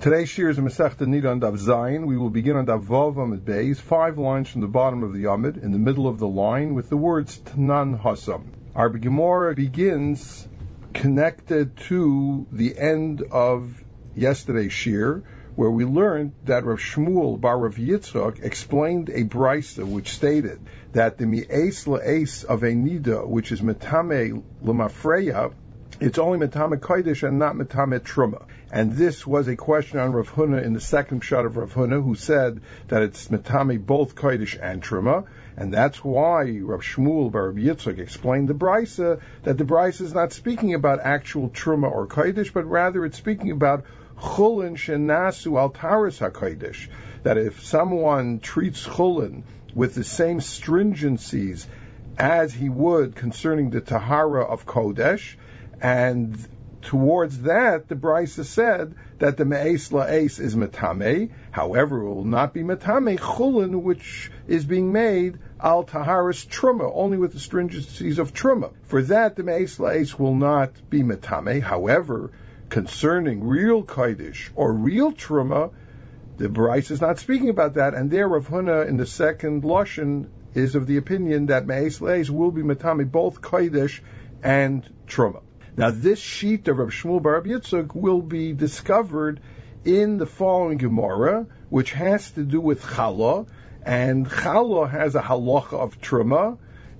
Today's shir is a Masechta Nida on Daf Zayin. We will begin on Daf Vav Amid Beis, 5 lines from the bottom of the Amid, in the middle of the line, with the words Tanan Hasam. Our Gemara begins connected to the end of yesterday's shir, where we learned that Rav Shmuel bar Rav Yitzchak explained a brisa which stated that the mi'es la'es of a nida, which is metame l'mafreya, it's only metame kodesh and not metame truma. And this was a question on Rav Huna in the second shot of Rav Huna, who said that it's metame both kodesh and truma. And that's why Rav Shmuel bar Rav Yitzchak explained the brisa, that the brisa is not speaking about actual truma or kodesh, but rather it's speaking about chulin shenasu al taharas hakodesh, that if someone treats chulin with the same stringencies as he would concerning the tahara of kodesh, and towards that the brisa said that the me'es la'es is metame. However, it will not be metame chulin which is being made al taharas truma, only with the stringencies of truma. For that the me'es la'es will not be metame. However, concerning real kodesh or real truma, the brisa is not speaking about that, and there Rav Huna in the second lashon is of the opinion that me'es la'es will be metame both kodesh and truma. Now this sheet of Rav Shmuel bar Rav Yitzchak will be discovered in the following Gemara, which has to do with challah, and challah has a halacha of truma,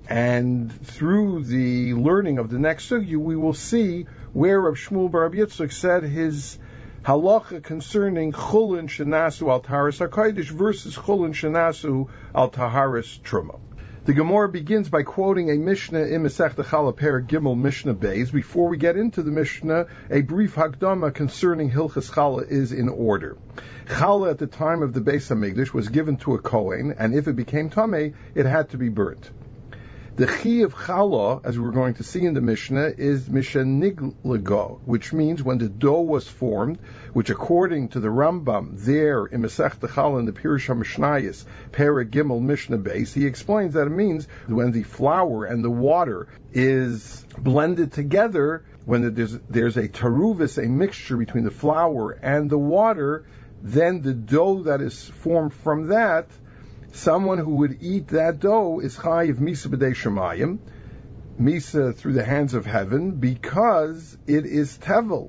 and through the learning of the next sugya we will see where Rav Shmuel bar Rav Yitzchak said his halacha concerning chulin shenasu al taharas hakodesh versus chulin shenasu al taharas truma. The Gemara begins by quoting a Mishnah in Masechta Challah Perek Gimel Mishnah Beis. Before we get into the Mishnah, a brief Hakdama concerning Hilchas Challah is in order. Challah at the time of the Beis Hamikdash was given to a Kohen, and if it became Tameh, it had to be burnt. The chi of challah, as we're going to see in the Mishnah, is misheniglago, which means when the dough was formed, which according to the Rambam there in Masechta Challah in the Pirush HaMishnayos, Perek Gimel Mishnah Beis, he explains that it means when the flour and the water is blended together, when there's a taruvis, a mixture between the flour and the water, then the dough that is formed from that, someone who would eat that dough is chayiv misa b'dei shemayim, misa through the hands of heaven, because it is tevel.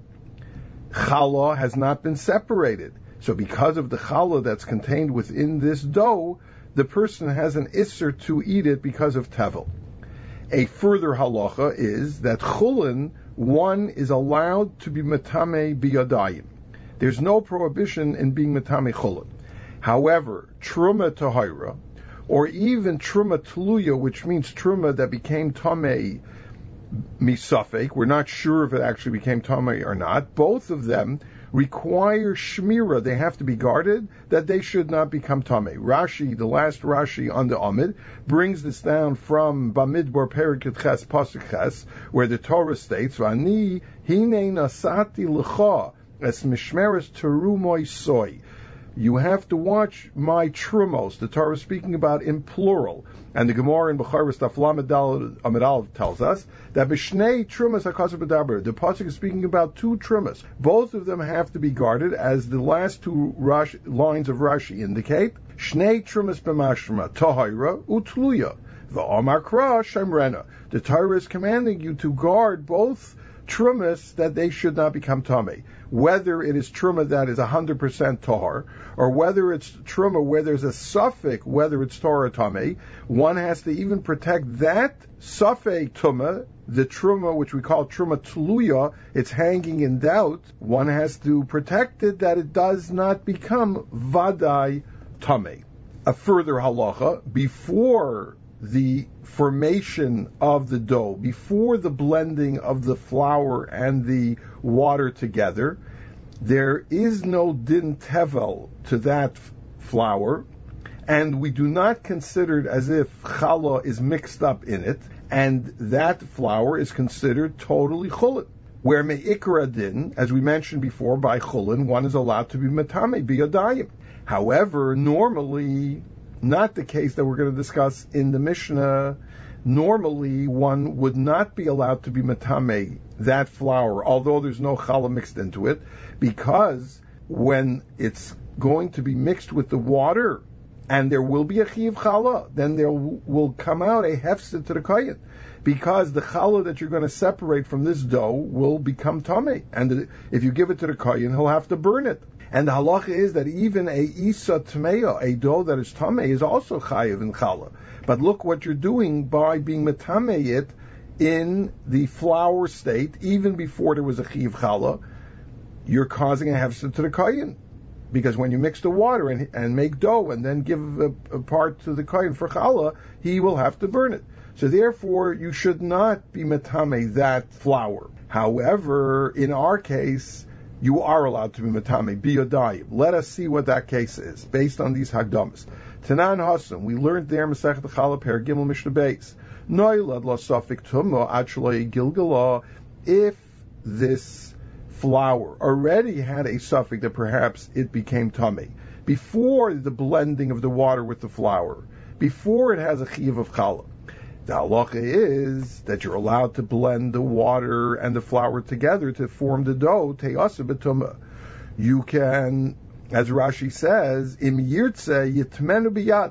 Challah has not been separated. So because of the challah that's contained within this dough, the person has an isser to eat it because of tevel. A further halacha is that chulin, one is allowed to be metame biyadayim. There's no prohibition in being metame chulin. However, truma tahira, or even truma tluya, which means truma that became tamei misafek, we're not sure if it actually became tamei or not, both of them require shmira. They have to be guarded, that they should not become tamei. Rashi, the last Rashi on the Amid, brings this down from Bamidbar Perek Ches Pasuk Ches, where the Torah states, Vani hine nasati l'cha es mishmeres terumoi soy. You have to watch my trumos. The Torah is speaking about in plural. And the Gemara in Becharos Daf Lamed Amud Aleph tells us that b'shnei trumas hakasav b'daber. The pasuk is speaking about two trumas. Both of them have to be guarded, as the last two lines of Rashi indicate. Shnei trumas b'mashma tahira utluya v'amar kra shemrena. The Torah is commanding you to guard both trumas, that they should not become tamei. Whether it is truma that is 100% tahar, or whether it's truma where there's a suffix, whether it's tahar or tamei, one has to even protect that suffix tuma, the truma which we call truma tluya, it's hanging in doubt. One has to protect it that it does not become vadai tamei. A further halacha, before the formation of the dough, before the blending of the flour and the water together, there is no din tevel to that flour, and we do not consider it as if challah is mixed up in it, and that flour is considered totally chulin. Where me'ikra din, as we mentioned before, by chulin, one is allowed to be metame biyadayim. However, normally, not the case that we're going to discuss in the Mishnah. Normally, one would not be allowed to be metame that flour, although there's no challah mixed into it, because when it's going to be mixed with the water, and there will be a chiyuv challah, then there will come out a hefsed to the kohen, because the challah that you're going to separate from this dough will become tamei, and if you give it to the kohen, he'll have to burn it. And the halacha is that even a isa tmeya, a dough that is tamei, is also chayiv in challah. But look what you're doing by being metamei it in the flour state, even before there was a chiyuv challah, you're causing a hefsed to the kohen. Because when you mix the water and make dough and then give a part to the kohen for challah, he will have to burn it. So therefore, you should not be metame that flour. However, in our case, you are allowed to be metame, biyodayim. Let us see what that case is, based on these hagdamas. Tanan Hasan, we learned there, Masechet Challah, Per Gimel Mishnah Beis. Noilad la safik tumma achlei gilgala. If this flour already had a suffix that perhaps it became tamei before the blending of the water with the flour, before it has a chiyuv of challah. The halacha is that you're allowed to blend the water and the flour together to form the dough, te'asa b'tumah. You can, as Rashi says, im yirtze yitmenu biyad.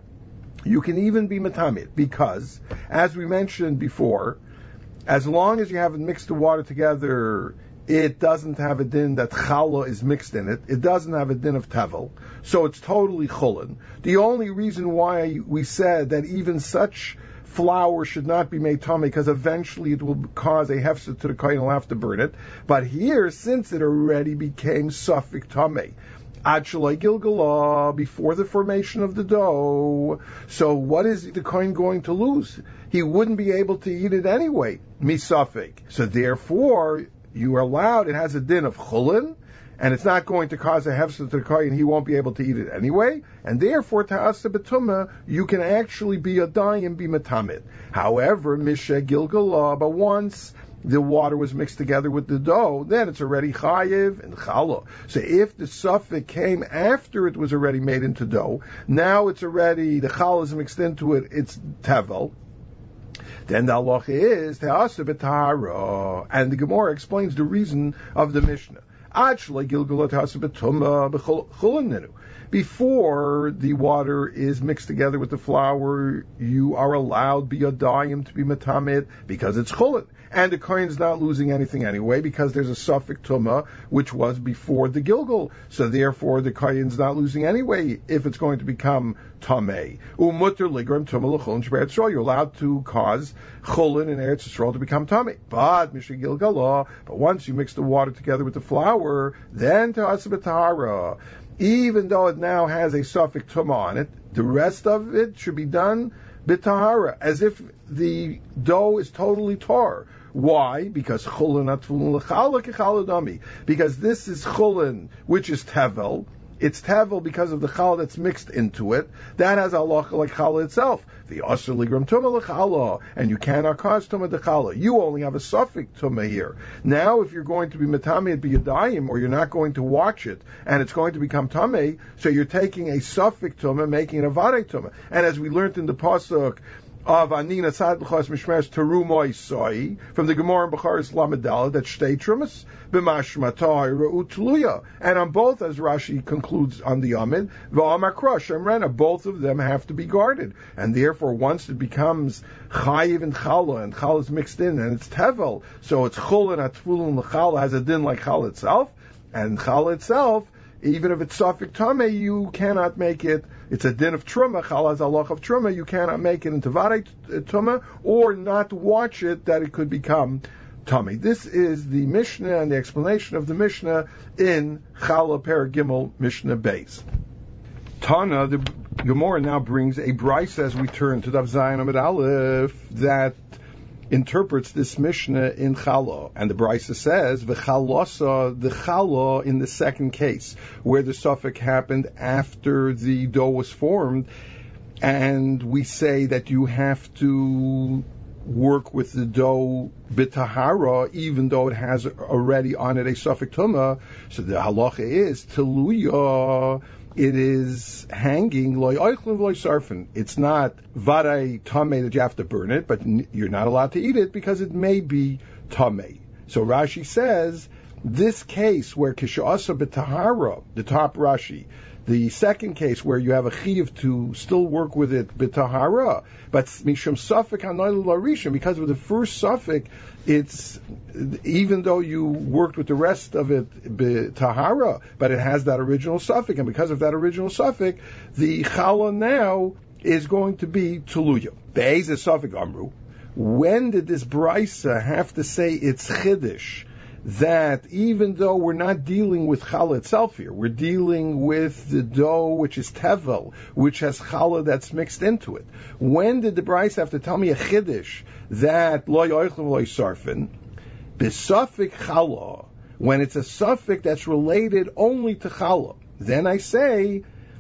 You can even be matamid, because, as we mentioned before, as long as you haven't mixed the water together, it doesn't have a din that challah is mixed in it. It doesn't have a din of tevel. So it's totally chulin. The only reason why we said that even such flour should not be made tamei, because eventually it will cause a hefsed to the kohen, he'll have to burn it. But here, since it already became suffik tamei, ad shalai gilgala, before the formation of the dough, so what is the kohen going to lose? He wouldn't be able to eat it anyway, misafik. So therefore, you are allowed, it has a din of chulin, and it's not going to cause a hefsed to the kohen, he won't be able to eat it anyway, and therefore, ta'asa b'tumah, you can actually be a dayim, be matamid. However, misha gilgala, but once the water was mixed together with the dough, then it's already chayiv and challah. So if the suffix came after it was already made into dough, now it's already, the challah is mixed into it, it's tevel, then the halacha is te'asa b'tahara, and the Gemara explains the reason of the Mishnah. Before the water is mixed together with the flour, you are allowed biyadayim to be matamid, because it's chulin. And the kohen's not losing anything anyway, because there's a suffix tumah, which was before the gilgul. So therefore, the kohen's not losing anyway, if it's going to become tamei. Umutter ligram tumah l'chulin sh'be'eretz Yisrael. You're allowed to cause chulin in Eretz Yisrael to become tamei. But mishra gilgala, but once you mix the water together with the flour, then ta'asa b'tahara. Even though it now has a suffix tumah on it, the rest of it should be done b'tahara, as if the dough is totally tar. Why? Because chulin atfulin l'challah k'challah dami. Because this is chulin, which is tevel. It's tevel because of the challah that's mixed into it. That has halacha like challah itself. The asher ligram tumah l'challah, and you cannot cause tumah de challah. You only have a suffix tumah here. Now, if you're going to be metame it biyadayim, or you're not going to watch it, and it's going to become tamei, so you're taking a suffix tumah, making it a varei tumah. And as we learned in the pasuk of Anina Sad B'chas Mishmesh Terumoi Soi from the Gemara in Becharis Lamedala that Shtei Trumas B'mashmatai Re'ut Tluya, and on both, as Rashi concludes on the Amid, V'amar Krush Amrena, both of them have to be guarded, and therefore once it becomes Chayiv and Challah is mixed in, and it's Tevel, so it's Chulin Atfulun L'Challah has a din like Challah itself, and Challah itself, even if it's Safik Tameh, you cannot make it. It's a din of Truma, Chalaz Allah of Truma, you cannot make it into Varei Tumah, or not watch it that it could become Tameh. This is the Mishnah and the explanation of the Mishnah in Challah Per Gimel Mishnah Beis. Tana, the Gemara now brings a brisa as we turn to Dav Zayin Amid Aleph that interprets this Mishnah in Challah, and the Brisa says v'chalasa, the Challah in the second case where the suffix happened after the dough was formed, and we say that you have to work with the dough b'tahara even though it has already on it a suffix tumah. So the halacha is teluya. It is hanging loy oichlin v'loy sarfin. It's not varei tamei that you have to burn it, but you're not allowed to eat it because it may be tamei. So Rashi says this case where Kishasa B'Tahara, the top Rashi, the second case where you have a chiyuv to still work with it b'tahara, but mishum suffik hanoil larishim, because of the first suffik, it's even though you worked with the rest of it b'tahara, but it has that original suffik, and because of that original suffik, the chala now is going to be tuluya. Be'ez suffik amru. When did this brisa have to say it's chiddush? That even though we're not dealing with challah itself here, we're dealing with the dough which is tevel, which has challah that's mixed into it. When did the Bryce have to tell me a chiddush that lo yoichlin lo sarfin, b'safik challah, when it's a suffix that's related only to challah? Then I say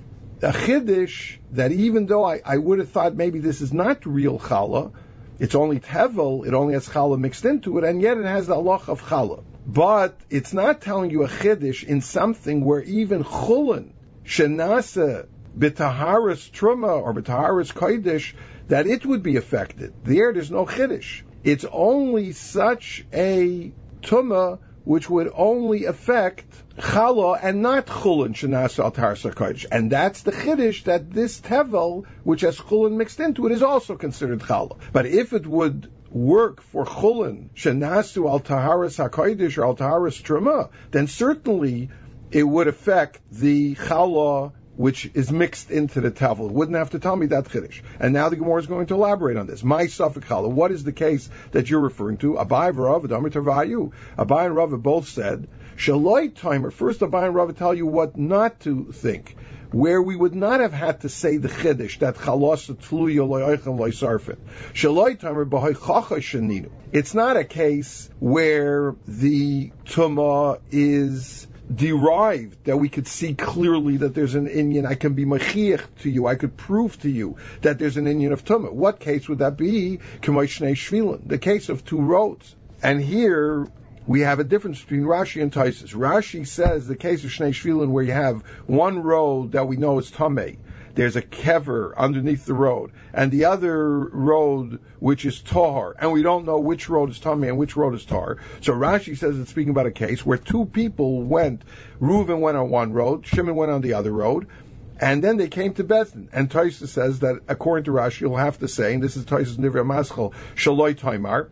a chiddush that even though I would have thought maybe this is not real challah, it's only tevel, it only has challah mixed into it, and yet it has the halach of challah. But it's not telling you a chiddush in something where even chulin, shenasa, b'taharas truma, or b'taharas kodesh, that it would be affected. There's no chiddush. It's only such a tumah which would only affect challah and not chulin, shenasa al taharas kodesh. And that's the chiddush, that this tevel, which has chulin mixed into it, is also considered challah. But if it would work for chulin, shenasu al taharas hakodesh or al taharas truma, then certainly it would affect the challah which is mixed into the tevel. It wouldn't have to tell me that chiddush. And now the Gemara is going to elaborate on this. My suffix challah. What is the case that you're referring to? Abai v'Rav Adamar Tarvayu. Abai and Rav both said shaloi timer. First, Abai and Rav tell you what not to think, where we would not have had to say the chiddush that chalos tluya loyachem loysarfin. Shaloi timer b'hoy chacha sheninu. It's not a case where the tumah is derived, that we could see clearly that there's an inyan. I can be machiach to you. I could prove to you that there's an inyan of tumah. What case would that be? K'moy shnei shvilin, the case of two roads. And here we have a difference between Rashi and Taisus. Rashi says the case of Shnei Shvilin, where you have one road that we know is Tameh, there's a kever underneath the road, and the other road which is Tahar, and we don't know which road is Tameh and which road is Tahar. So Rashi says it's speaking about a case where two people went, Reuven went on one road, Shimon went on the other road, and then they came to Bethlehem. And Taisus says that according to Rashi, you'll have to say, and this is Taisus Nivrei Maschal, Shaloi Taimar,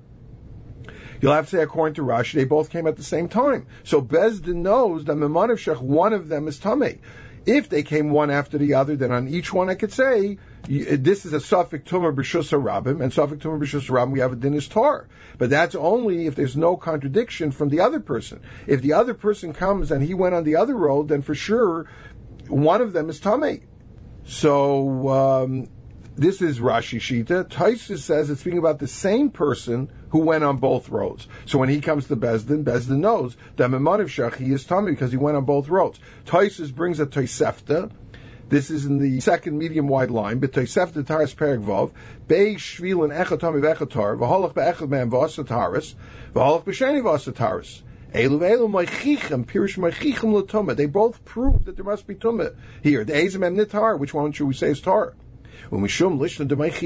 you'll have to say, according to Rashi, they both came at the same time. So Bezdin knows that Memanav Shech, one of them is Tameh. If they came one after the other, then on each one I could say, this is a Safik Tumah B'Shus HaRabim, and Safik Tumah B'Shus HaRabim, we have a Din is Tar. But that's only if there's no contradiction from the other person. If the other person comes and he went on the other road, then for sure, one of them is Tameh. So, this is Rashi Shita. Taisus says it's speaking about the same person who went on both roads. So when he comes to Bezdin knows that Memanav Shach, he is Tameh because he went on both roads. Taisus brings a Tosefta. This is in the second medium-wide line. But Tosefta Taras Perek Vav, Bei Shvilin Echad Tameh V'Echad V'holach Be'echad Mem V'Asa Taras, V'holach B'Sheni V'Asa Taras. Elu ve'elu Meichichem, Pirish Meichichem L'Tumah. They both prove that there must be Tumah here. The Ezem Em Nitar, which one should we say is Tar? That's why the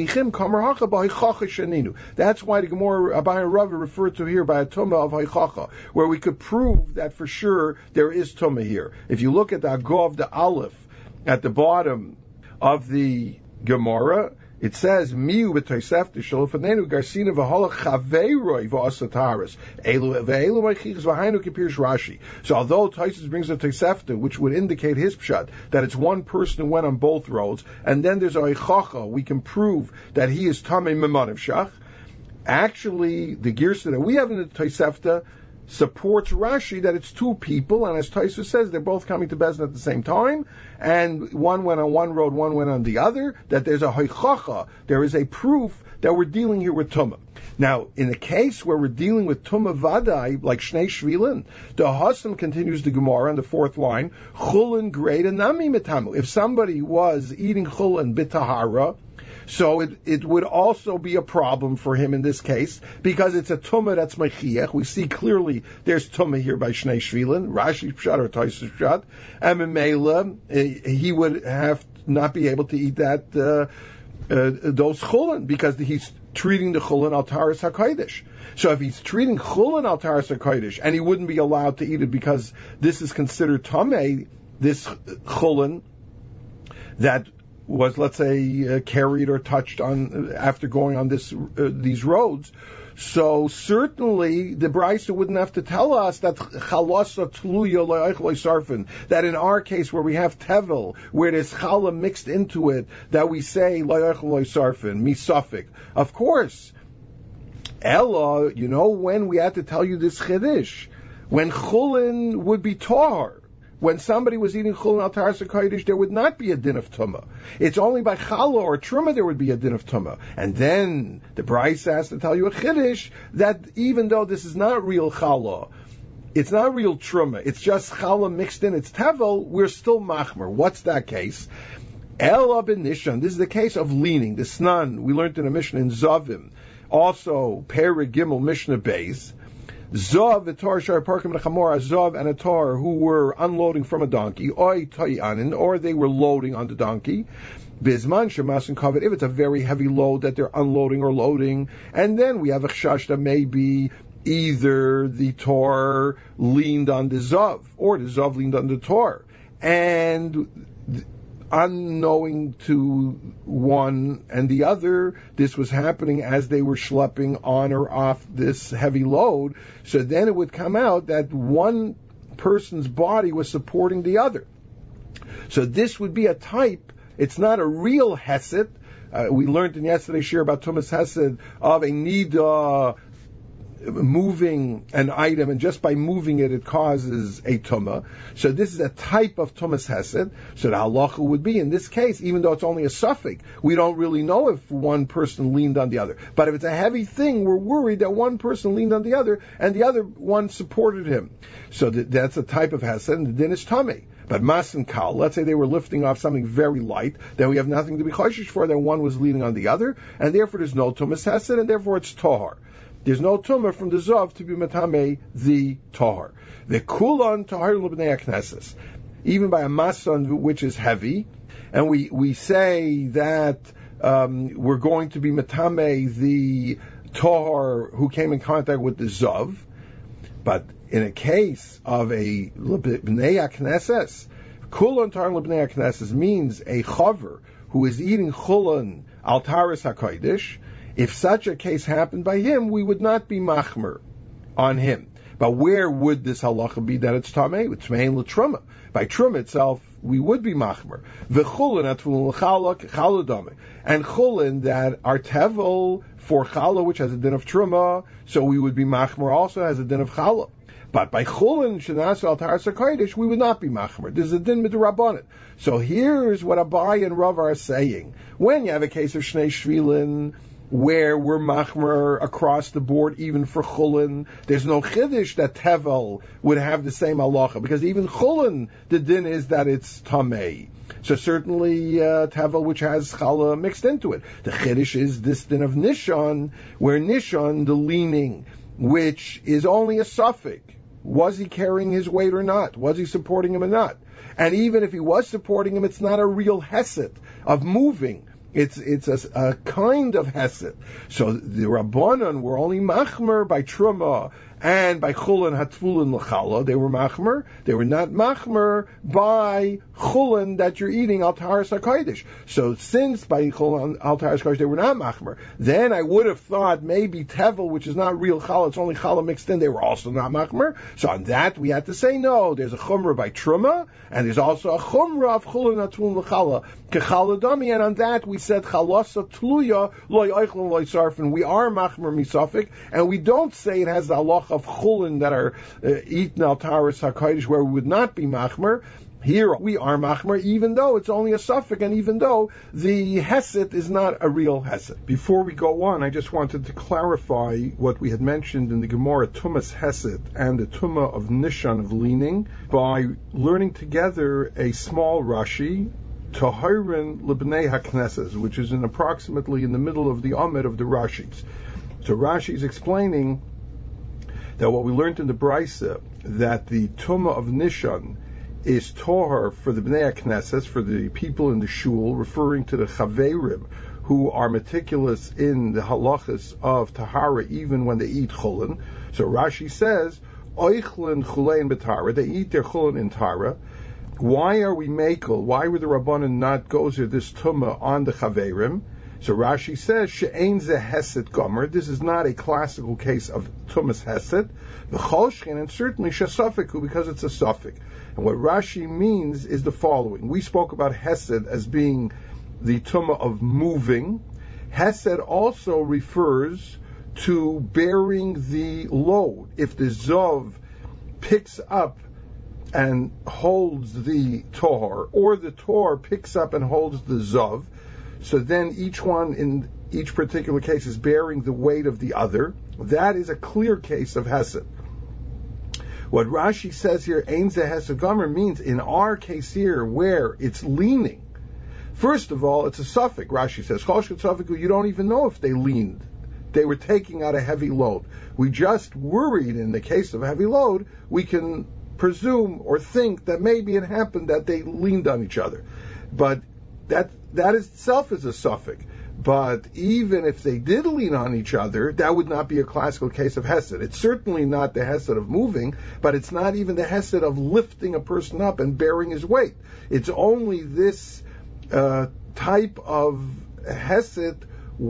Gemara Abai and Rava referred to here by a tumah of Haichacha, where we could prove that for sure there is tumah here. If you look at the Agov, the Aleph, at the bottom of the Gemara, it says, Miu b'toisefta shalofanenu garsina v'holach chaveiroi v'asataris elu meichichas v'hainu kipirish Rashi. So although Taisus brings a tosefta, which would indicate his pshat, that it's one person who went on both roads, and then there's a eichacha, we can prove that he is tamei memanav shach. Actually, the girsa that we have in the tosefta supports Rashi that it's two people, and as Taisus says, they're both coming to Bezdin at the same time, and one went on one road, one went on the other, that there's a hoichacha, there is a proof that we're dealing here with Tumah. Now, in the case where we're dealing with Tumah Vadai, like Shnei Shvilin, the Hassam continues the Gemara on the fourth line, Chulin Greda Nami Metamu. If somebody was eating Chulin Bitahara, so it would also be a problem for him in this case, because it's a tumah that's mechiach. We see clearly there's tumah here by Shnei Shvilin, Rashi Pshat or Taisus Pshat, and Memela, he would have not be able to eat that those chulin, because he's treating the chulin al taras hakodesh. So if he's treating chulin al taras hakodesh, and he wouldn't be allowed to eat it because this is considered tamei, this chulin that was, let's say, carried or touched on after going on these roads. So certainly the Brisa wouldn't have to tell us that chalasa tluya lo'eichloi sarfin, that in our case where we have tevel, where there's chala mixed into it, that we say lo'eichloi sarfin, misafik. Of course, Ella, when we had to tell you this chiddush, when chulin would be tar. When somebody was eating chulin al taras hakodesh, there would not be a din of tumah. It's only by challah or truma there would be a din of tumah. And then the Brisa has to tell you a chiddush that even though this is not real challah, it's not real truma, it's just challah mixed in, it's tevel, we're still machmer. What's that case? Ela ben nishan. This is the case of leaning. The snan we learned in a Mishnah in Zavim, also Perek Gimel Mishnah Beis. Zav, Vitar, Shar, Parkim, Nechamor, Zav, and Atar, who were unloading from a donkey, Oi, Tayanin, or they were loading on the donkey, Bizman, Shemas, and Kavod, if it's a very heavy load that they're unloading or loading, and then we have a Chash that maybe either the Tor leaned on the Zav, or the Zav leaned on the Tor, and unknowing to one and the other, this was happening as they were schlepping on or off this heavy load. So then it would come out that one person's body was supporting the other. So this would be a type. It's not a real hesed. We learned in yesterday's share about Tumas Hesed of a nida moving an item, and just by moving it, it causes a tumah. So this is a type of tumas hesed. So the halacha would be, in this case, even though it's only a suffix, we don't really know if one person leaned on the other. But if it's a heavy thing, we're worried that one person leaned on the other, and the other one supported him. So that's a type of hesed, and then it's tummy. But mas and kal, let's say they were lifting off something very light, then we have nothing to be choshish for, then one was leaning on the other, and therefore there's no tumas hesed, and therefore it's tahar. There's no tumah from the zav to be matame the tahar. The kulan tahar l'bnei hakneses, even by a masan which is heavy, and we say that we're going to be matame the tahar who came in contact with the zav, but in a case of a l'bnei hakneses, kulan tahar l'bnei hakneses means a chaver who is eating chulan al taras hakodesh. If such a case happened by him, we would not be machmer on him. But where would this halacha be that it's tamei? It's mein l'truma. By truma itself, we would be machmer. V'chulin atfulin l'chalak chaludame, and chulin that are tevel for chala, which has a din of truma, so we would be machmer also has a din of chala. But by chulin shenas al taras hakodesh, we would not be machmer. There's a din midrabanan. So here's what Abai and Rav are saying: when you have a case of shnei shvilin, where we're machmer across the board, even for chulin, there's no chiddush that tevel would have the same halacha, because even chulin, the din is that it's tamei. So certainly tevel, which has challah mixed into it. The chiddush is this din of nishon, where nishon, the leaning, which is only a suffix. Was he carrying his weight or not? Was he supporting him or not? And even if he was supporting him, it's not a real hesed of moving. It's a kind of hesed. So the Rabbanan were only machmer by truma and by chulin hatvulin l'chala. They were machmer. They were not machmer by chulin that you're eating al taras hakodesh. So since by chulin al taras hakodesh they were not machmer, then I would have thought maybe tevel, which is not real chala, it's only chala mixed in, they were also not machmer. So on that we had to say no. There's a chumrah by truma, and there's also a chumrah of chulin hatvulin l'chala kechala dami. And on that we said chalasa tluya loy oichlin loy sarfin. We are machmer misafik, and we don't say it has the halach of chulin that are eaten al taras hakodesh where we would not be machmer. Here we are machmer, even though it's only a suffix, and even though the hesed is not a real hesed. Before we go on, I just wanted to clarify what we had mentioned in the Gemara, tumas hesed and the tumah of nishan, of leaning, by learning together a small Rashi, Tahirin Libnei HaKnesses, which is approximately in the middle of the Amid of the Rashis. So Rashi is explaining that what we learned in the Brisa, that the Tumah of Nishan is Tohar for the Bnei HaKnesses, for the people in the Shul, referring to the Chaverim, who are meticulous in the halachas of tahara even when they eat chulin. So Rashi says, oichlin chulein b'tara, they eat their chulin in tara. Why are we makel? Why would the Rabbanan not gozer this tumah on the chaverim? So Rashi says, she'ein ze hesed gomer. This is not a classical case of tumas hesed. V'cholshkin, and certainly shesafiku, because it's a suffix. And what Rashi means is the following. We spoke about hesed as being the tumah of moving. Hesed also refers to bearing the load. If the zov picks up and holds the tor, or the tor picks up and holds the zov, so then each one in each particular case is bearing the weight of the other. That is a clear case of hesed. What Rashi says here, ein ze hesed gomer, means in our case here where it's leaning. First of all, it's a suffix. Rashi says, Cholshket Safiku, you don't even know if they leaned. They were taking out a heavy load. We just worried in the case of a heavy load, we can presume or think that maybe it happened that they leaned on each other. But that itself is a suffix. But even if they did lean on each other, that would not be a classical case of hesed. It's certainly not the hesed of moving, but it's not even the hesed of lifting a person up and bearing his weight. It's only this type of hesed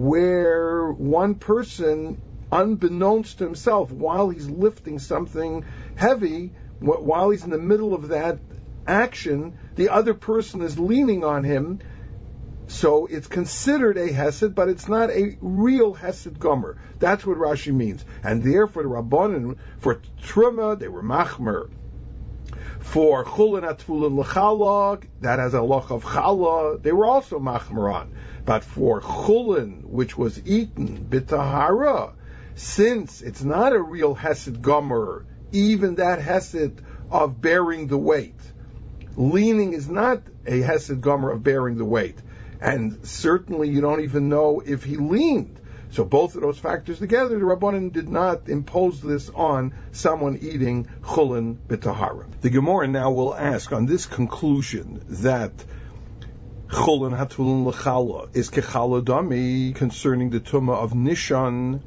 where one person, unbeknownst to himself, while he's lifting something heavy, while he's in the middle of that action, the other person is leaning on him. So it's considered a hesed, but it's not a real hesed gomer. That's what Rashi means. And therefore the Rabbanan, for Truma, they were machmer. For chulin atfulin l'chala, that has a loch of chala, they were also machmeran. But for chulin, which was eaten b'tahara, since it's not a real hesed gomer, even that hesed of bearing the weight, leaning is not a hesed gomer of bearing the weight. And certainly you don't even know if he leaned. So both of those factors together, the Rabbanan did not impose this on someone eating chulin b'tahara. The Gemara now will ask on this conclusion that chulin hatulin l'chala is kechala dami concerning the tumah of Nishan,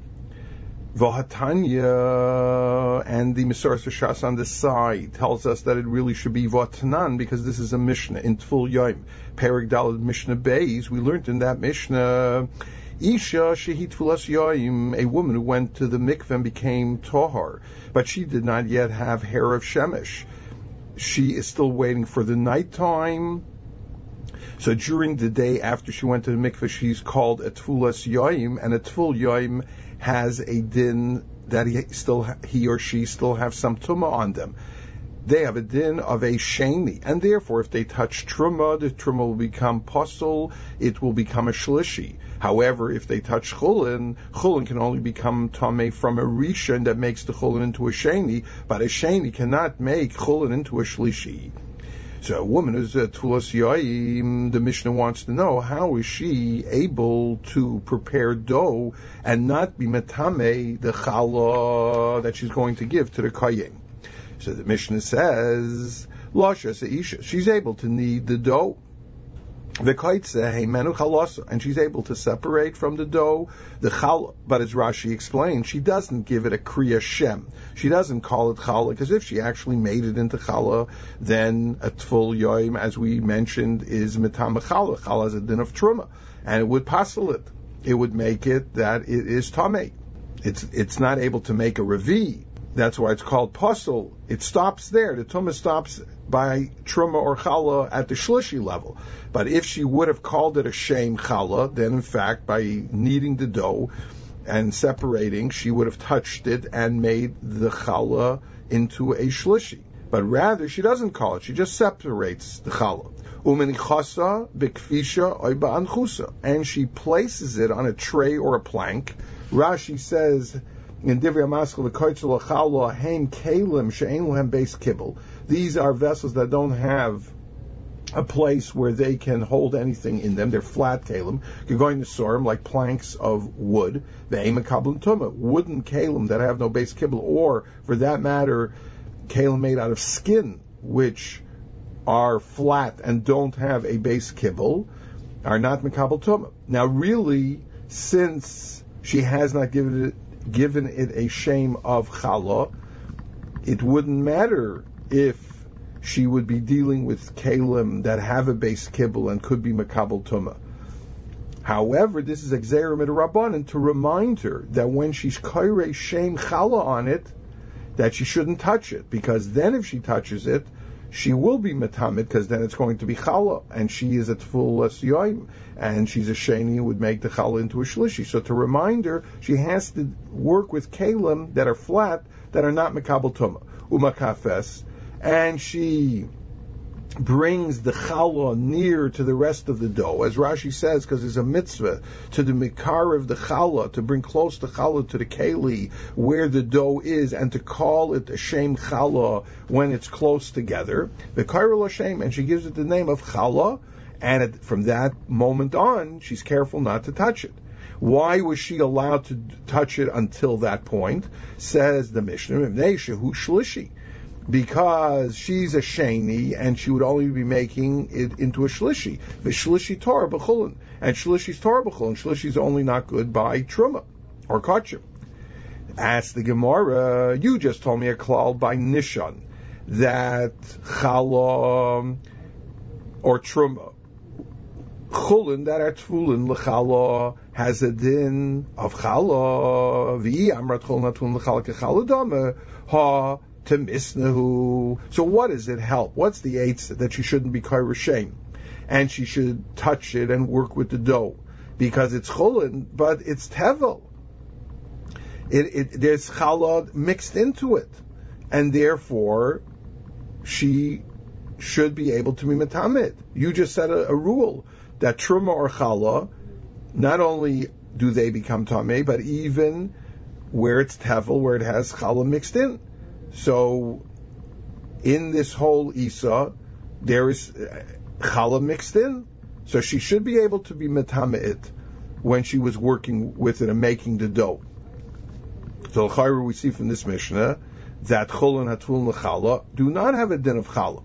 Vahatanya, and the Mesoras Shas on the side tells us that it really should be Vatanan, because this is a Mishnah in Tful Yom. Perek Daled Mishnah Beis, we learned in that Mishnah, Isha Shehi Tfulas Yom, a woman who went to the mikveh and became Tohar, but she did not yet have hair of Shemesh. She is still waiting for the nighttime. So during the day after she went to the mikveh, she's called a Tfulas Yom, and a Tful Yom has a din that he or she still have some tumah on them. They have a din of a sheni, and therefore if they touch truma, the truma will become posel, it will become a shlishi. However, if they touch chulin, chulin can only become tameh from a rishon that makes the chulin into a sheni, but a sheni cannot make chulin into a shlishi. So a woman who's a Tulas Yoim, the Mishnah wants to know, how is she able to prepare dough and not be metame the challah that she's going to give to the kohen? So the Mishnah says, Lasha Seisha, she's able to knead the dough. And she's able to separate from the dough the challah, but as Rashi explained, she doesn't give it a kriya shem. She doesn't call it challah, because if she actually made it into challah, then a tful yoim, as we mentioned, is mitam challah. Challah is a din of truma, and it would pasel it. It would make it that it is tameh. It's not able to make a revi. That's why it's called pasel. It stops there. The tumah stops by truma or challah at the shlishi level. But if she would have called it a shem challah, then in fact by kneading the dough and separating, she would have touched it and made the challah into a shlishi. But rather she doesn't call it; she just separates the challah. Umenichasa b'kfisha oy ba'anchusa, and she places it on a tray or a plank. Rashi says in Divrei HaMaskal, v'koitzel challah hein kelim she'ein lehem beis kibble. These are vessels that don't have a place where they can hold anything in them. They're flat kalim. You're going to store them like planks of wood. Ve'ein mekablim tumah, wooden kalim that have no base kibble, or for that matter, kalim made out of skin, which are flat and don't have a base kibble. are not Mekabel Tumah. Now really, since she has not given it a shame of Chala, it wouldn't matter if she would be dealing with Kalim that have a base kibble and could be Mekabel Tumah. However, this is a Gzeira Midrabanan to remind her that when she's Kairei Shem Chala on it, that she shouldn't touch it, because then if she touches it, she will be Metamid, because then it's going to be Chala, and she is a Tful Yoim, and she's a Sheni who would make the Chala into a Shlishi. So to remind her, she has to work with Kalim that are flat, that are not Mekabel Tumah, Umakafes, and she brings the challah near to the rest of the dough, as Rashi says, because there's a mitzvah to the mikar of the challah, to bring close the challah to the keli where the dough is, and to call it a shem challah when it's close together. The kairul Hashem, and she gives it the name of challah, and from that moment on, she's careful not to touch it. Why was she allowed to touch it until that point? Says the Mishnah, Shehu Shlishi. Because she's a sheni, and she would only be making it into a shlishi. The shlishi Torah b'chulin, and shlishi's Torah b'chulin. Shlishi's only not good by truma or kachim. Ask the Gemara, you just told me a klal by nishan that chala or truma chulin that are tfulin l'chala has a din of chala. V'i amrat chulin hatfulin l'chala kechala dama ha. So what does it help? What's the eitzah that she shouldn't be kaira shem, and she should touch it and work with the dough because it's chulin, but it's tevel. There's challah mixed into it, and therefore she should be able to be metamid. You just said a rule that truma or challah, not only do they become tameh, but even where it's tevel, where it has challah mixed in. So, in this whole Isa, there is challah mixed in. So she should be able to be metameit when she was working with it and making the dough. So, l'chayru, we see from this Mishnah that chulin hatfulin l'challah do not have a din of challah.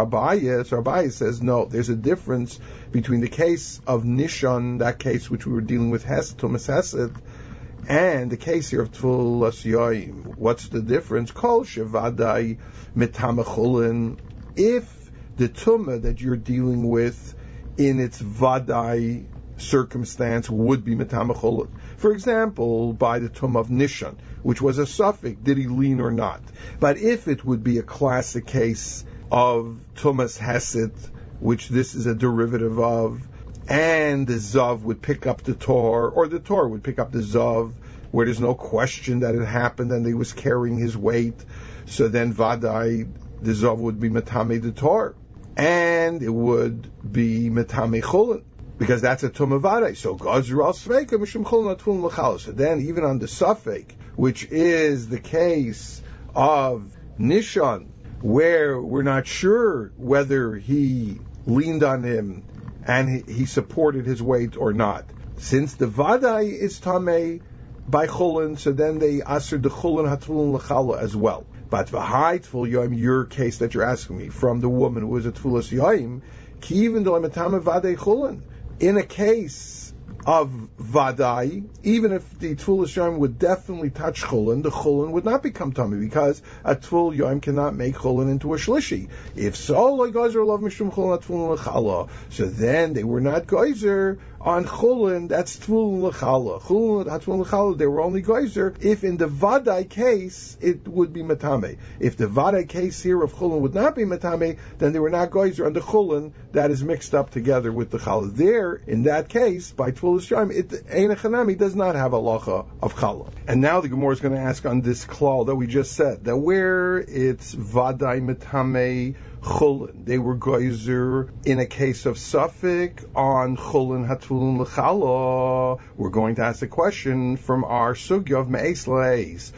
Rabbi says no. There's a difference between the case of Nishan, that case which we were dealing with Tumas Hesed, and the case here of Tfulas Yoim. What's the difference? Kol shevadai mitamachulin. If the tumah that you're dealing with in its vadai circumstance would be mitamachulin. For example, by the tumah of Nishan, which was a suffix, did he lean or not? But if it would be a classic case of Tumas Hesed, which this is a derivative of, and the Zav would pick up the Tor, or the Tor would pick up the Zav, where there's no question that it happened and he was carrying his weight. So then Vadai, the Zav would be Metame the Tor. And it would be Metame Chulin, because that's a Tumah Vadai. So Gazru al Sveika, Mishum Chulin Atfulin L'chal. So then even on the Safek, which is the case of Nishan, where we're not sure whether he leaned on him and he supported his weight or not. Since the Vadai is Tameh by Chulin, so then they answer the Chulin Hatfulin L'chala as well. But V'hai Tful Yoim, your case that you're asking me, from the woman who was a Tfulas Yoim, Ki even though I'm a Tameh Vadai Chulin, in a case of Vadai, even if the Tfulas Yoim would definitely touch Chulin, the Chulin would not become Tameh, because a Tful Yoim cannot make Chulin into a Shlishi. If so, like Geyser love Mishum Chulin Atfulin L'chala, so then they were not Geyser on Chulin, that's Tfulin L'chala. Chulin Atfulin L'chala, they were only Geyser if in the Vadai case it would be Matame. If the Vadai case here of Chulin would not be Matame, then they were not Geyser on the Chulin that is mixed up together with the Chala. There, in that case, by Tful L'shaim, Ein Chanami does not have a halacha of Chala. And now the Gemara is going to ask on this klal that we just said, that where it's Vadai Matame Chulin, they were Geyser in a case of Suffolk on Chulin Hatfulin L'chala. We're going to ask the question from our sugya of Me'es La'es.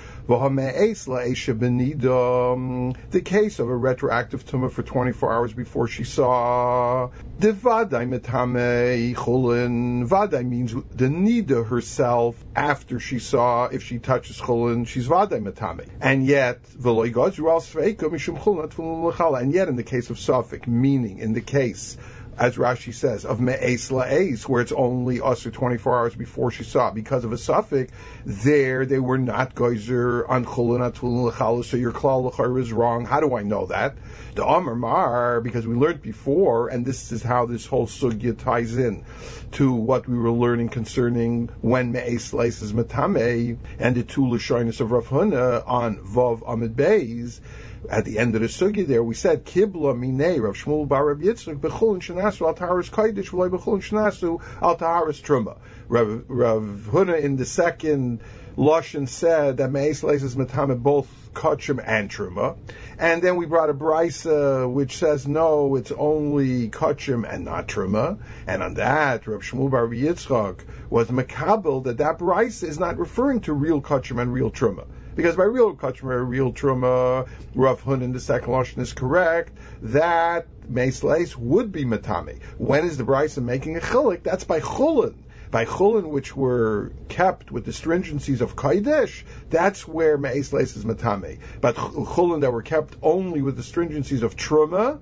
The case of a retroactive tumah for 24 hours before she saw the Vadai Metame Chulin. Vadai means the Nida herself after she saw, if she touches Chulin, she's Vadai Metame. And yet, and yet in the case of Suffolk, meaning in the case as Rashi says, of me'es la'es, where it's only us or 24 hours before she saw it. Because of a suffix, there they were not geyser on chulin atulin l'chala, so your klal l'chayr is wrong. How do I know that? The Amar Mar, because we learned before, and this is how this whole sugya ties in to what we were learning concerning when me'es la'es is matame, and the two lashonis of Rav Huna on Vav Amid Beis. At the end of the sugya there, we said, Kibla minei Rav Shmuel bar Rav Yitzchak b'chulin shenasu al taharis kodesh v'loi b'chulin shenasu al taharis truma. Rav Huna in the second Lashon said that me'es la'es is matame both kachim and truma. And then we brought a brisa which says, no, it's only kachim and not truma. And on that, Rav Shmuel bar Rav Yitzchak was makabel that brisa is not referring to real kachim and real truma. Because by real kachmer, real truma, Rav Hun in the second Lashon is correct, that me'es la'es would be matame. When is the brisa making a chilik? That's by chulin. By chulin, which were kept with the stringencies of kodesh, that's where me'es la'es is matame. But chulin that were kept only with the stringencies of truma,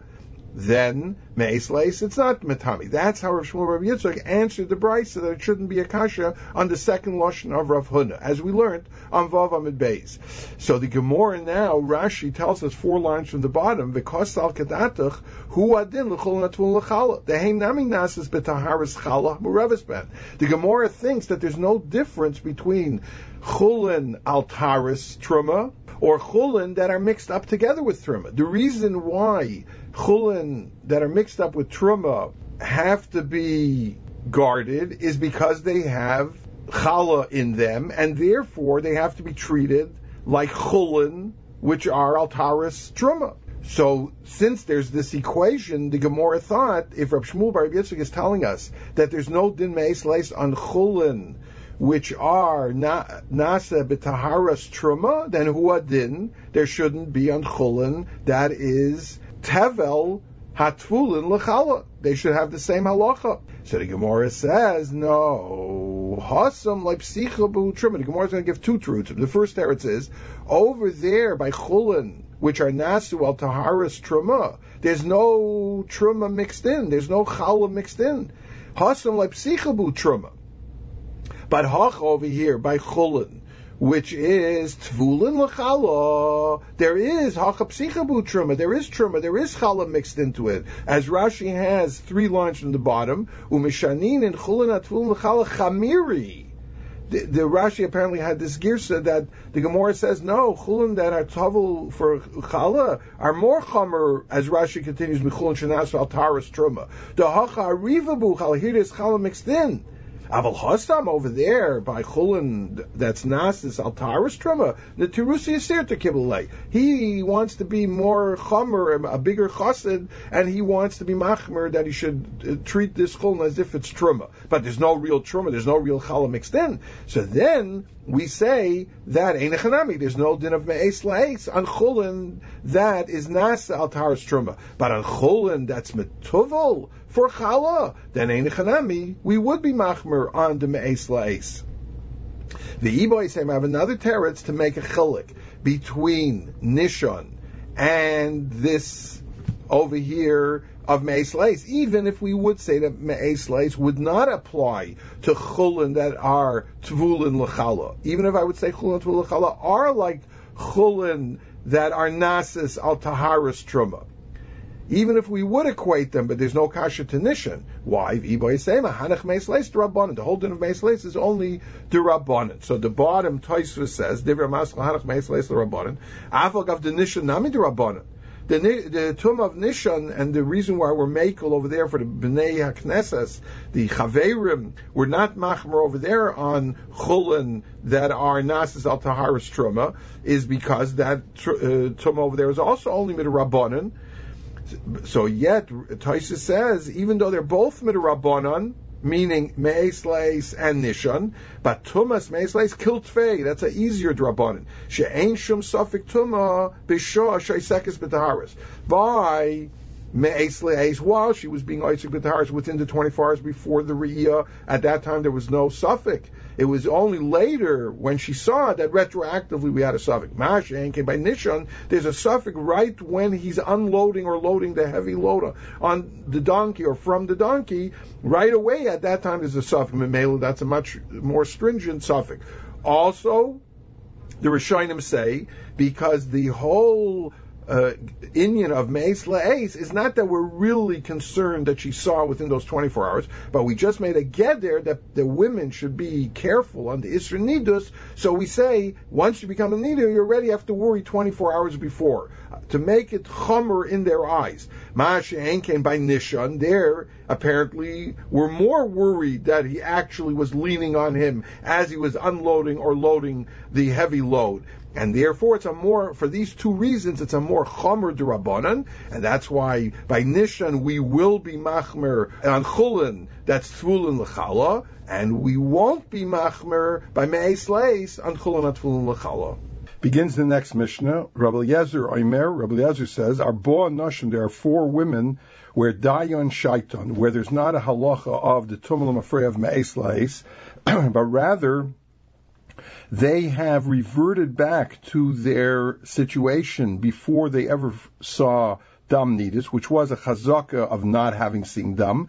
then me'es la'es, it's not matami. That's how Rav Shmuel Rav Yitzchak answered the brisa that it shouldn't be a kasha on the second lashon of Rav Huna, as we learned on Vav Amid Beis. So the Gemara now, Rashi tells us 4 lines from the bottom, v'kos al kedatach hu adin l'chol natul l'chala. The heim nami nasas b'taharis chala mureves ben. The Gemara thinks that there's no difference between chulin al taris truma or chulin that are mixed up together with truma. The reason why chulin that are mixed up with truma have to be guarded is because they have chala in them, and therefore they have to be treated like chulin, which are altaris truma. So, since there's this equation, the Gemara thought, if Rav Shmuel bar Yitzchak is telling us that there's no din me'es la'es on chulin, which are nasa b'taharas truma, then huwa din, there shouldn't be on chulin that is tevel hatvulin l'chala. They should have the same halacha. So the Gemara says, no, hasam like psicha b'hu truma. The Gemara is going to give 2 truths. The first teretz is, over there by chulin, which are nasu al taharas truma, there's no truma mixed in. There's no chala mixed in. Hasam like psicha b'hu truma. But hach over here by chulin, which is tvulin l'chala, there is hacha psichabu truma, there is chala mixed into it. As Rashi has 3 lines from the bottom, umishanin and chulin atvulin l'chala chamiri. The Rashi apparently had this girsa that the Gemara says, no, chulin that are tavul for chala are more chamer, as Rashi continues, b'chulin shenas al taras truma. The hacha arivabu chala, here there's chala mixed in. Aval Hastam over there by chulin that's nasis al taras truma, the tirusi yisir to kibbulei. He wants to be more chamer, a bigger chassid, and he wants to be machmer that he should treat this chulin as if it's truma. But there's no real truma, there's no real chala mixed in. So then we say that ein echanami, there's no din of me'es la'es on chulin that is nasa al taras truma. But on chulin that's metuvel for chala, then ein echanami, we would be machmer on the me'es la'es. The Iboisem have another teretz to make a chilik between Nishon and this over here of me'es la'es, even if we would say that me'es la'es would not apply to chulin that are tvulin l'chala. Even if I would say chulin tvulin l'chala are like chulin that are nasis al taharas truma. Even if we would equate them, but there's no kasha to nishan. Why? Hanach me'es la'es d'rabbanan. The whole din of me'es la'es is only d'rabbanan. So the bottom Tosfos says, Divrei Maskal hanach me'es la'es d'rabbanan. Afal gav the nishan nami d'rabbanan. The tum of nishan, and the reason why we're makel over there for the bnei haknesses, the chaverim, we're not machmer over there on chulin that are nasis al taharas truma, is because that tum over there is also only midrabbanan. So yet, Tosfos says, even though they're both midrabbanan, meaning me'es la'es and nishan, but tumas me'es la'es kiltfei, that's an easier drabanan. She'ein shum safik tuma b'shoah sheisekes b'taharis. By me'es le'es, while she was being oisik b'taharis within the 24 hours before the Riyah. At that time there was no suffix. It was only later when she saw it that retroactively we had a suffix. Ma'ashen came by Nishan, there's a suffix right when he's unloading or loading the heavy load on the donkey or from the donkey. Right away at that time there's a suffix. Memela, that's a much more stringent suffix. Also, the Rishonim say, because the whole inyan of Meis La'es is not that we're really concerned that she saw within those 24 hours, but we just made a geder that the women should be careful on the Isra Nidus, so we say, once you become a Nidur, you already have to worry 24 hours before, to make it chomer in their eyes. Ma'ashe'en came by Nishan, there apparently were more worried that he actually was leaning on him as he was unloading or loading the heavy load. And therefore, for these two reasons, it's a more chomer d'Rabbanan, and that's why by Nishan we will be machmer on chulin, that's tfulin l'chala, and we won't be machmer by me'es leis on chulin at tfulin l'chala. Begins the next Mishnah. Rabbi Eliezer Omer, Rabbi Eliezer says, Arboa Nashim, there are 4 women where dayan shaitan, where there's not a halacha of the tumul mafrei of me'es leis, but rather they have reverted back to their situation before they ever saw dam nidus, which was a chazaka of not having seen dam.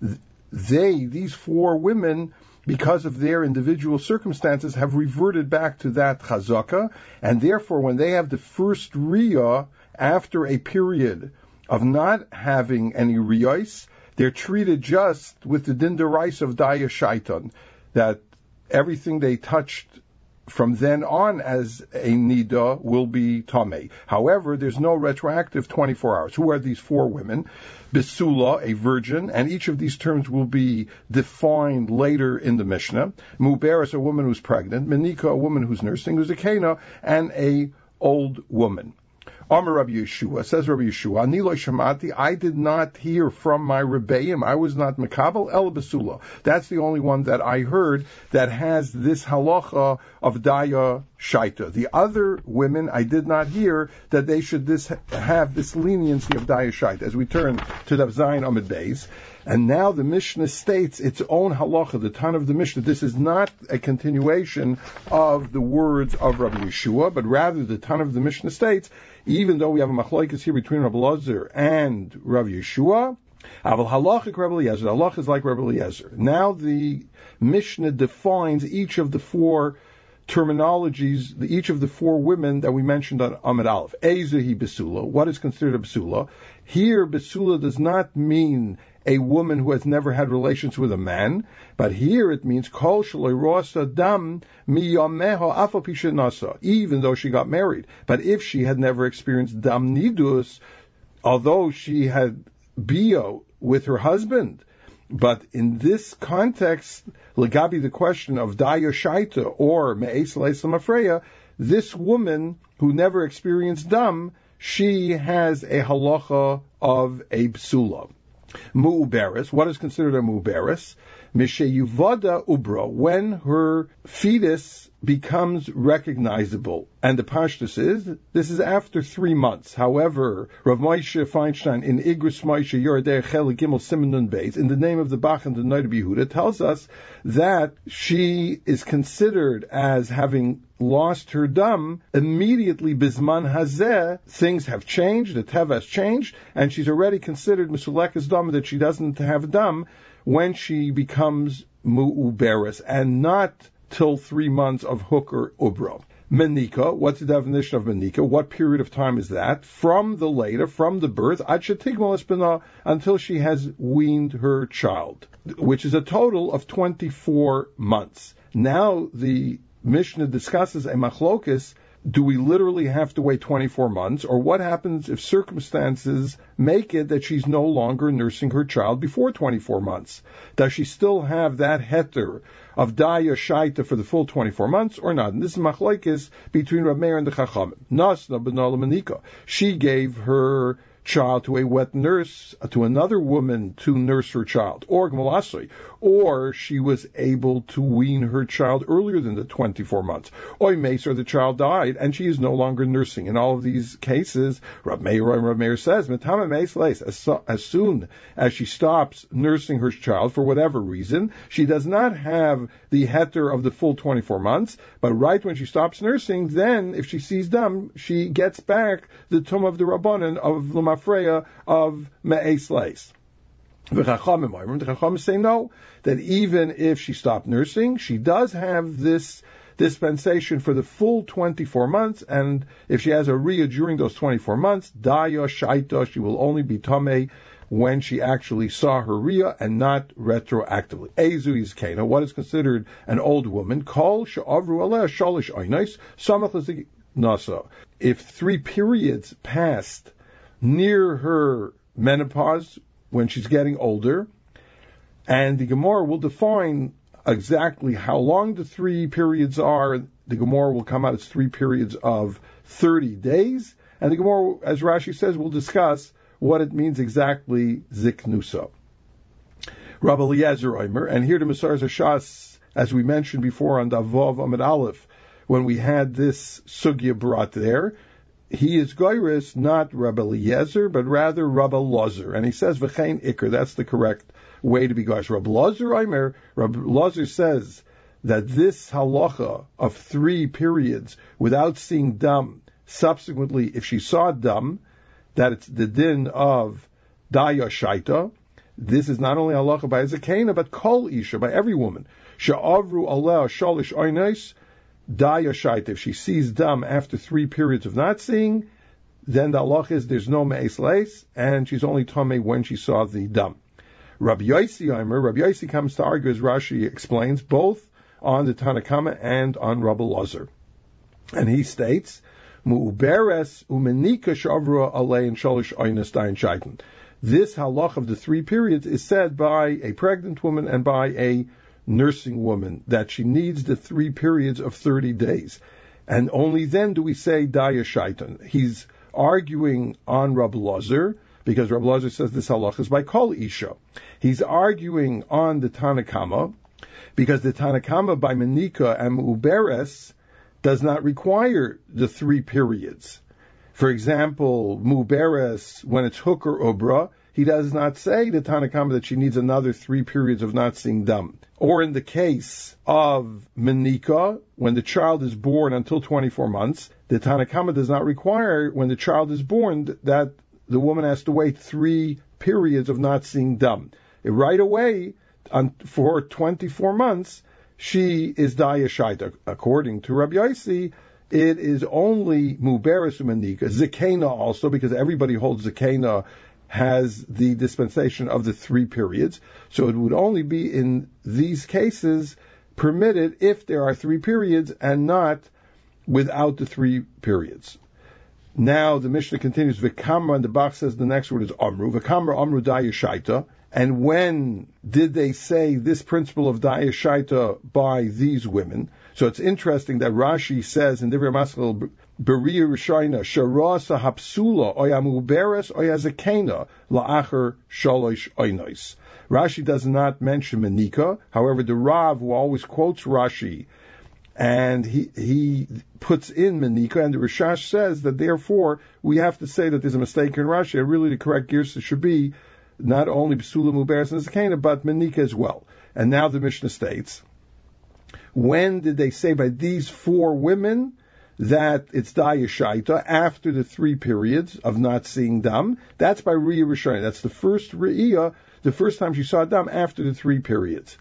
These 4 women, because of their individual circumstances, have reverted back to that chazaka, and therefore when they have the first riyah after a period of not having any riyos, they're treated just with the din d'oraisa of daya shaitan, that everything they touched from then on as a nida will be tamei. However, there's no retroactive 24 hours. Who are these 4 women? Besula, a virgin, and each of these terms will be defined later in the Mishnah. Muberes, a woman who's pregnant. Menika, a woman who's nursing. Uzekena, and a old woman. Amar Rabbi Yeshua, says Rabbi Yeshua, Ani lo shamati, I did not hear from my Rebbeim, I was not Mekabel, El Besula. That's the only one that I heard that has this halacha of Daya Shaita. The other women, I did not hear that they should have this leniency of Daya Shaita. As we turn to the Zayin Amid Beis, and now the Mishnah states its own halacha, the ton of the Mishnah. This is not a continuation of the words of Rabbi Yeshua, but rather the ton of the Mishnah states, even though we have a machlokes here between Rabbi Elazar and Rabbi Yeshua, Aval halachic Rabbi Eliezer, halacha is like Rabbi Eliezer. Now the Mishnah defines each of the 4 terminologies, each of the 4 women that we mentioned on Amid Aleph. Ezehi Besula, what is considered a Besula? Here, Besula does not mean a woman who has never had relations with a man, but here it means Kol Shaloi Rosa Dam Miyameha Afal Pisha Nasa, even though she got married. But if she had never experienced Dam Nidus, although she had Bio with her husband, but in this context, Legabi, the question of Daya Shaita or Me'es Leisam Afreya, this woman who never experienced Dam, she has a halacha of a Psula. Mu'uberes, what is considered a mu'uberes? Misheyuvada ubra, when her fetus becomes recognizable. And the pashtus is, this is after 3 months. However, Rav Moshe Feinstein in Igros Moshe Yoredei Chel Gimel Simenon Beis, in the name of the Bach and the Noda B'Yehuda, tells us that she is considered as having lost her dam immediately. Bisman hazeh, things have changed, the teva has changed, and she's already considered Mesulekas dam, that she doesn't have dam when she becomes mu'uberes, and not till 3 months of hooker ubra. Menika, what's the definition of menika? What period of time is that? From the birth, ad shetigmal espina, until she has weaned her child, which is a total of 24 months. Now the Mishnah discusses a machlokes. Do we literally have to wait 24 months? Or what happens if circumstances make it that she's no longer nursing her child before 24 months? Does she still have that heter of Daya Shaita for the full 24 months or not? And this is machlokes between Rav Meir and the Chachamim. Nasna b'nala menika. She gave her child to a wet nurse, to another woman to nurse her child, or Gmalasoi, or she was able to wean her child earlier than the 24 months, or the child died and she is no longer nursing. In all of these cases, Rav Meir says, as soon as she stops nursing her child for whatever reason, she does not have the heter of the full 24 months, but right when she stops nursing, then if she sees dam, she gets back the tum of the Rabbanan of Lamafreya of Me'es Leis. The Chachamim say no, that even if she stopped nursing, she does have this dispensation for the full 24 months, and if she has a Riyah during those 24 months, Daya Shaita, she will only be Tameh when she actually saw her Riyah and not retroactively. Ezu is Kana, what is considered an old woman, Kol Sha'avru Aleh Shalish Einais, Samach Nasa. If 3 periods passed near her menopause, when she's getting older, and the Gemara will define exactly how long the 3 periods are. The Gemara will come out as 3 periods of 30 days, and the Gemara, as Rashi says, will discuss what it means exactly, ziknusa. Rabbi Eliezer Omer, and here the Masaras Hashas, as we mentioned before on Davov Amid Aleph, when we had this sugya brought there, he is Goyris, not Rabbi Eliezer, but rather Rabbi Lozer. And he says, V'chein Iker, that's the correct way to be Goyris. Rabbi Lozer Omer, Rabbi Lozer says that this halacha of 3 periods without seeing dam, subsequently, if she saw dam, that it's the din of Daya Shaita. This is not only halacha by Zakena, but Kol Isha, by every woman. Sha'avru Allah Shalish Einais, Daya Shaita, if she sees dam after 3 periods of not seeing, then the halach is there's no me'es leis, and she's only tamei when she saw the dam. Rabbi Yossi comes to argue, as Rashi explains, both on the Tanakama and on Rabbi Lozer. And he states, Mu'uberes umenika shavra alein shalish einas dayan shaitan. This halach of the 3 periods is said by a pregnant woman and by a nursing woman, that she needs the 3 periods of 30 days. And only then do we say Daya Shaitan. He's arguing on Rabbi Lozer, because Rabbi Lozer says this halach is by Kol Isha. He's arguing on the Tanakama, because the Tanakama by Menika and Mu'beres does not require the 3 periods. For example, Mu'beres, when it's Hook or Ubra, he does not say to Tanakama that she needs another 3 periods of not seeing dam. Or in the case of Menika, when the child is born until 24 months, the Tanakama does not require, when the child is born, that the woman has to wait 3 periods of not seeing dam. Right away, for 24 months, she is Daya Shaita. According to Rabbi Yossi, it is only Muberes Menika, Zakena also, because everybody holds Zakena has the dispensation of the 3 periods. So it would only be in these cases permitted if there are 3 periods and not without the 3 periods. Now the Mishnah continues, V'kamra, and the Bach says the next word is Amru. V'kamra Amru Daya Shaita. And when did they say this principle of Daya Shaita by these women? So it's interesting that Rashi says in Divrei Maskil, Beriya Rishayna, Sharasa Hapsula, Oyamu Beres, Oyazakena, La'acher Shalosh Oinois. Rashi does not mention Menika. However, the Rav, who always quotes Rashi, and he puts in Menika, and the Rishash says that therefore we have to say that there's a mistake in Rashi, and really the correct girsa should be not only Psula Muberes and Zakena, but Menika as well. And now the Mishnah states, when did they say by these 4 women that it's Daya Shaita after the 3 periods of not seeing dam? That's by Riyah Rishayna. That's the first Riyah, the first time she saw dam after the 3 periods.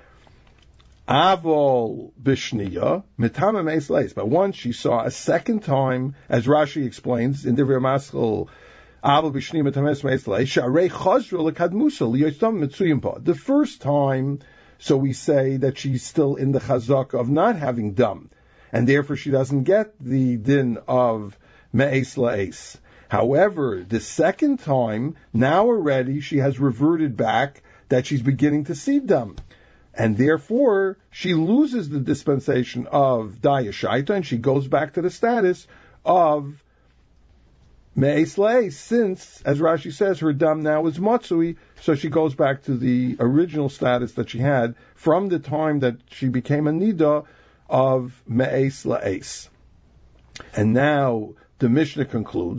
Avol Bishniya, Mitama Meis Leis. But once she saw a second time, as Rashi explains in Divrei Maskil, Avol Bishniya Mitama Meis Leis, Sharei Chazra Lekadmusa Liyosam Mitzuyimpa. The first time, so we say that she's still in the chazak of not having dam, and therefore she doesn't get the din of Me'es La'es. However, the second time, now already she has reverted back that she's beginning to see dam. And therefore, she loses the dispensation of Daya Shaita, and she goes back to the status of Me'eslei, since, as Rashi says, her dam now is matsui, so she goes back to the original status that she had from the time that she became a nida of me'es la'es. And now the Mishnah concludes,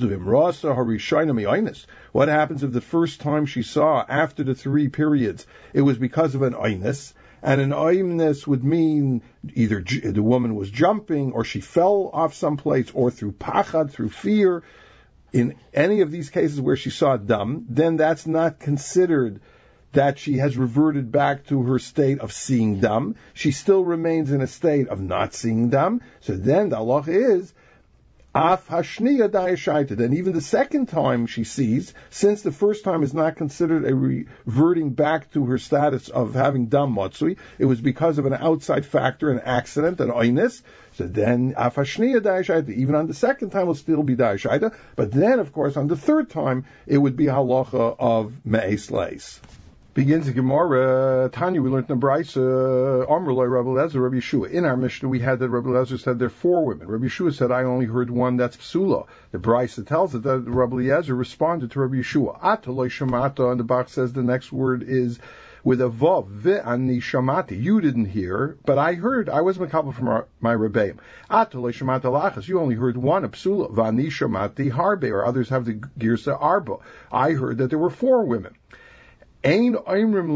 what happens if the first time she saw after the 3 periods, it was because of an oinus, and an oinus would mean either the woman was jumping, or she fell off someplace, or through pachad, through fear. In any of these cases where she saw dam, then that's not considered that she has reverted back to her state of seeing dam. She still remains in a state of not seeing dam. So then the halacha is af hashniya dayashaita. Then even the second time she sees, since the first time is not considered a reverting back to her status of having dam matsui, it was because of an outside factor, an accident, an oinus. So then af hashniya dayashaita. Even on the second time will still be dayashaita, but then of course on the third time it would be halacha of me'es leis. Begins the Gemara. Tanya, we learned in the Brisa, Amrullah, Rabbi Eliezer, Rabbi Yeshua. In our Mishnah, we had that Rabbi Eliezer said there are 4 women. Rabbi Yeshua said, I only heard one, that's Psula. The Brisa tells it that Rabbi Eliezer responded to Rabbi Yeshua. Ataloi Shamata, and the Bach says the next word is with a Vav, Ve'ani Shamati. You didn't hear, but I heard. I was Makabel from my Rebbeim. Ataloi Shamata Lachas. You only heard one, a Psula. Vani Shamati Harbe, or others have the Girsa Arba. I heard that there were 4 women. We don't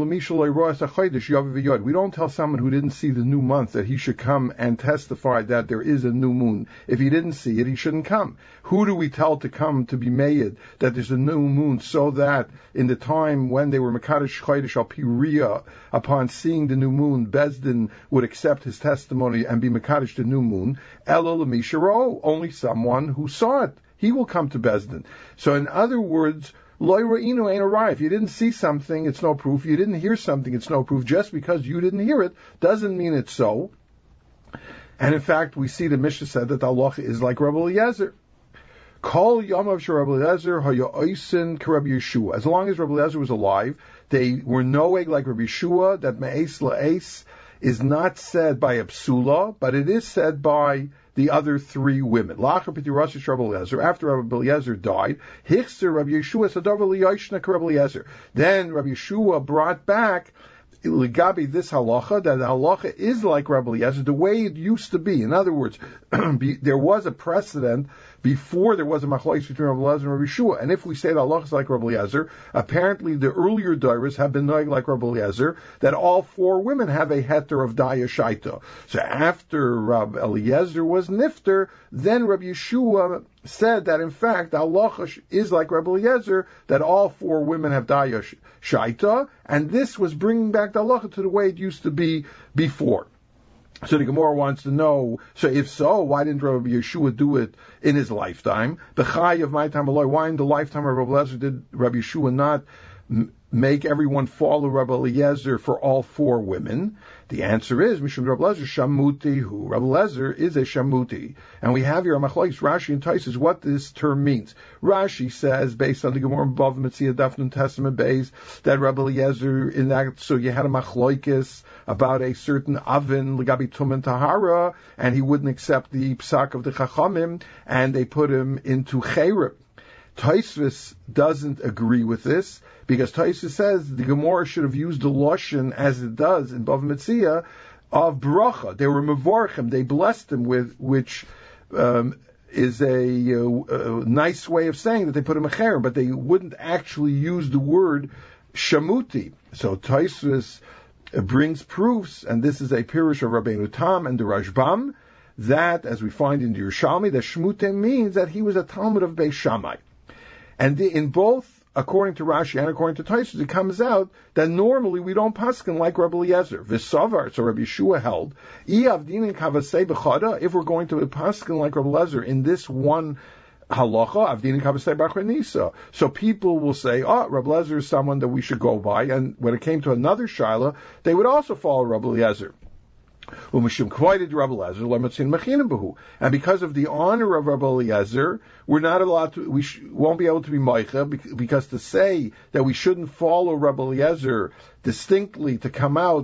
tell someone who didn't see the new month that he should come and testify that there is a new moon. If he didn't see it, he shouldn't come. Who do we tell to come to be made that there's a new moon, so that in the time when they were Mekadosh Chodesh al Piriya, upon seeing the new moon, Bezdin would accept his testimony and be Mekadosh the new moon? Elo l'misharo, only someone who saw it. He will come to Bezdin. So in other words, Loi Ra'inu ain't arrived. If you didn't see something, it's no proof. You didn't hear something, it's no proof. Just because you didn't hear it doesn't mean it's so. And in fact, we see the Mishnah said that the halacha is like Rabbi Eliezer. Kol Yamav Rabbi Eliezer Haya'oisin K'Rabbi Yeshua. As long as Rabbi Eliezer was alive, they were noeg like Rabbi Yeshua, that Me'es La'es is not said by a psula, but it is said by the other 3 women. After Rabbi Eliezer died, Rabbi Yeshua then Rabbi Yeshua brought back Ligabi this halacha, that the halacha is like Rabbi Eliezer, the way it used to be. In other words, there was a precedent before there was a machlokes between Rabbi Eliezer and Rabbi Yeshua. And if we say the halacha is like Rabbi Eliezer, apparently the earlier dairas have been like Rabbi Eliezer, that all 4 women have a heter of daya shaita. So after Rabbi Eliezer was nifter, then Rabbi Yeshua said that in fact the halacha is like Rabbi Eliezer, that all 4 women have daya shaita, and this was bringing back the halacha to the way it used to be before. So the Gemara wants to know, so if so, why didn't Rabbi Yeshua do it in his lifetime? The Chai of my time, why in the lifetime of Rabbi Eliezer did Rabbi Yeshua not make everyone follow Rabbi Eliezer for all 4 women? The answer is, Mishum Rabbi Eliezer Shamuti, who Rabbi Eliezer is a Shamuti. And we have here a machlokes, Rashi and Taisus, what this term means. Rashi says, based on the Gemara above Metzia Dafnun Testament base, that Rabbi Eliezer, in that, so you had a machlokes about a certain oven, Ligabi Tum and Tahara, and he wouldn't accept the psak of the Chachamim, and they put him into Cherib. Tosfos doesn't agree with this, because Tosfos says the Gemara should have used the lashon as it does in Bav Metzia of bracha. They were mevorchim, they blessed him with, which is a nice way of saying that they put him a cherem, but they wouldn't actually use the word shamuti. So Tosfos brings proofs, and this is a pirush of Rabbeinu Tam and the Rashbam, that, as we find in the Yerushalmi, that shmute means that he was a Talmud of Beis Shammai. And in both, according to Rashi and according to Tosfos, it comes out that normally we don't paskin like Rabbi Eliezer. V'savar, so Rabbi Yeshua held, if we're going to paskin like Rabbi Eliezer in this one halacha, so people will say, Rabbi Eliezer is someone that we should go by, and when it came to another shaila, they would also follow Rabbi Eliezer. And because of the honor of Rabbi Eliezer, we're not allowed to, won't be able to be meicha, because to say that we shouldn't follow Rabbi Eliezer distinctly, to come out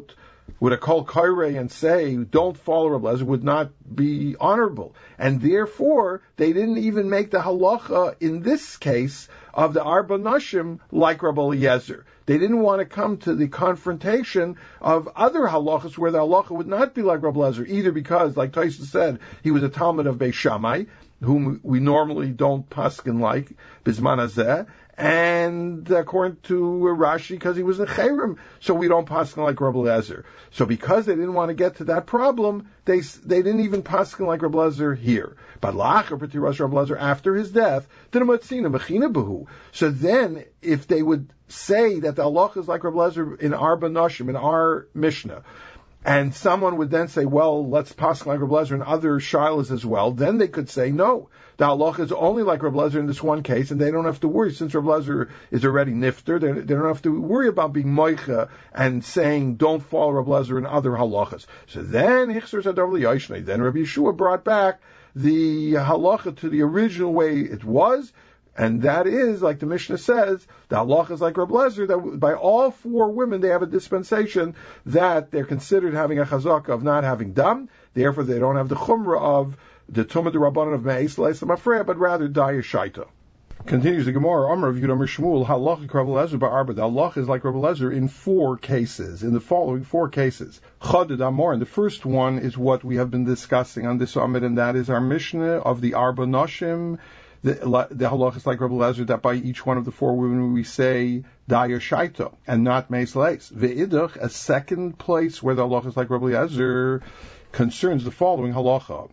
would a kol kairei and say, don't follow Rabbi Eliezer, would not be honorable. And therefore, they didn't even make the halacha in this case of the arba nashim like Rabbi Eliezer. They didn't want to come to the confrontation of other halachas where the halacha would not be like Rabbi Eliezer, either because, like Tyson said, he was a Talmud of Beis Shammai, whom we normally don't paskin like, Bizman Hazeh, and according to Rashi, because he was a Cherem, so we don't paskin like Rabbi Eliezer. So because they didn't want to get to that problem, they didn't even paskin like Rabbi Eliezer here. But la'achar b'tiras Rabbi Eliezer, after his death, d'namatzina mechina behu. So then, if they would say that the halacha is like Rabbi Eliezer in our Banashim, in our Mishnah, and someone would then say, well, let's paskin like Rabbi Eliezer in other shilas as well, then they could say, no, the halacha is only like Rabbi Eliezer in this one case, and they don't have to worry, since Rabbi Eliezer is already nifter, they don't have to worry about being moicha and saying, don't follow Rabbi Eliezer in other halachas. So then, then Rabbi Yeshua brought back the halacha to the original way it was, and that is, like the Mishnah says, the halacha is like Rabbi Eliezer, that by all four women they have a dispensation that they're considered having a chazaka of not having dam, therefore they don't have the chumrah of the tumah the rabbanon of me'es le'esam afreya, but rather daya shaita. Continues the Gemara, Amar of Yudam Shmuel, halacha Rabbi Eliezer ba'arba. The halacha is like Rabbi Eliezer in four cases, in the following four cases. Chadad Amar, and the first one is what we have been discussing on this summit, and that is our Mishnah of the Arba Nashim. The halacha is like Rabbi Eliezer, that by each one of the four women we say daya shaita and not meis leis. Ve'idach, a second place where the halacha is like Rabbi Eliezer concerns the following halacha.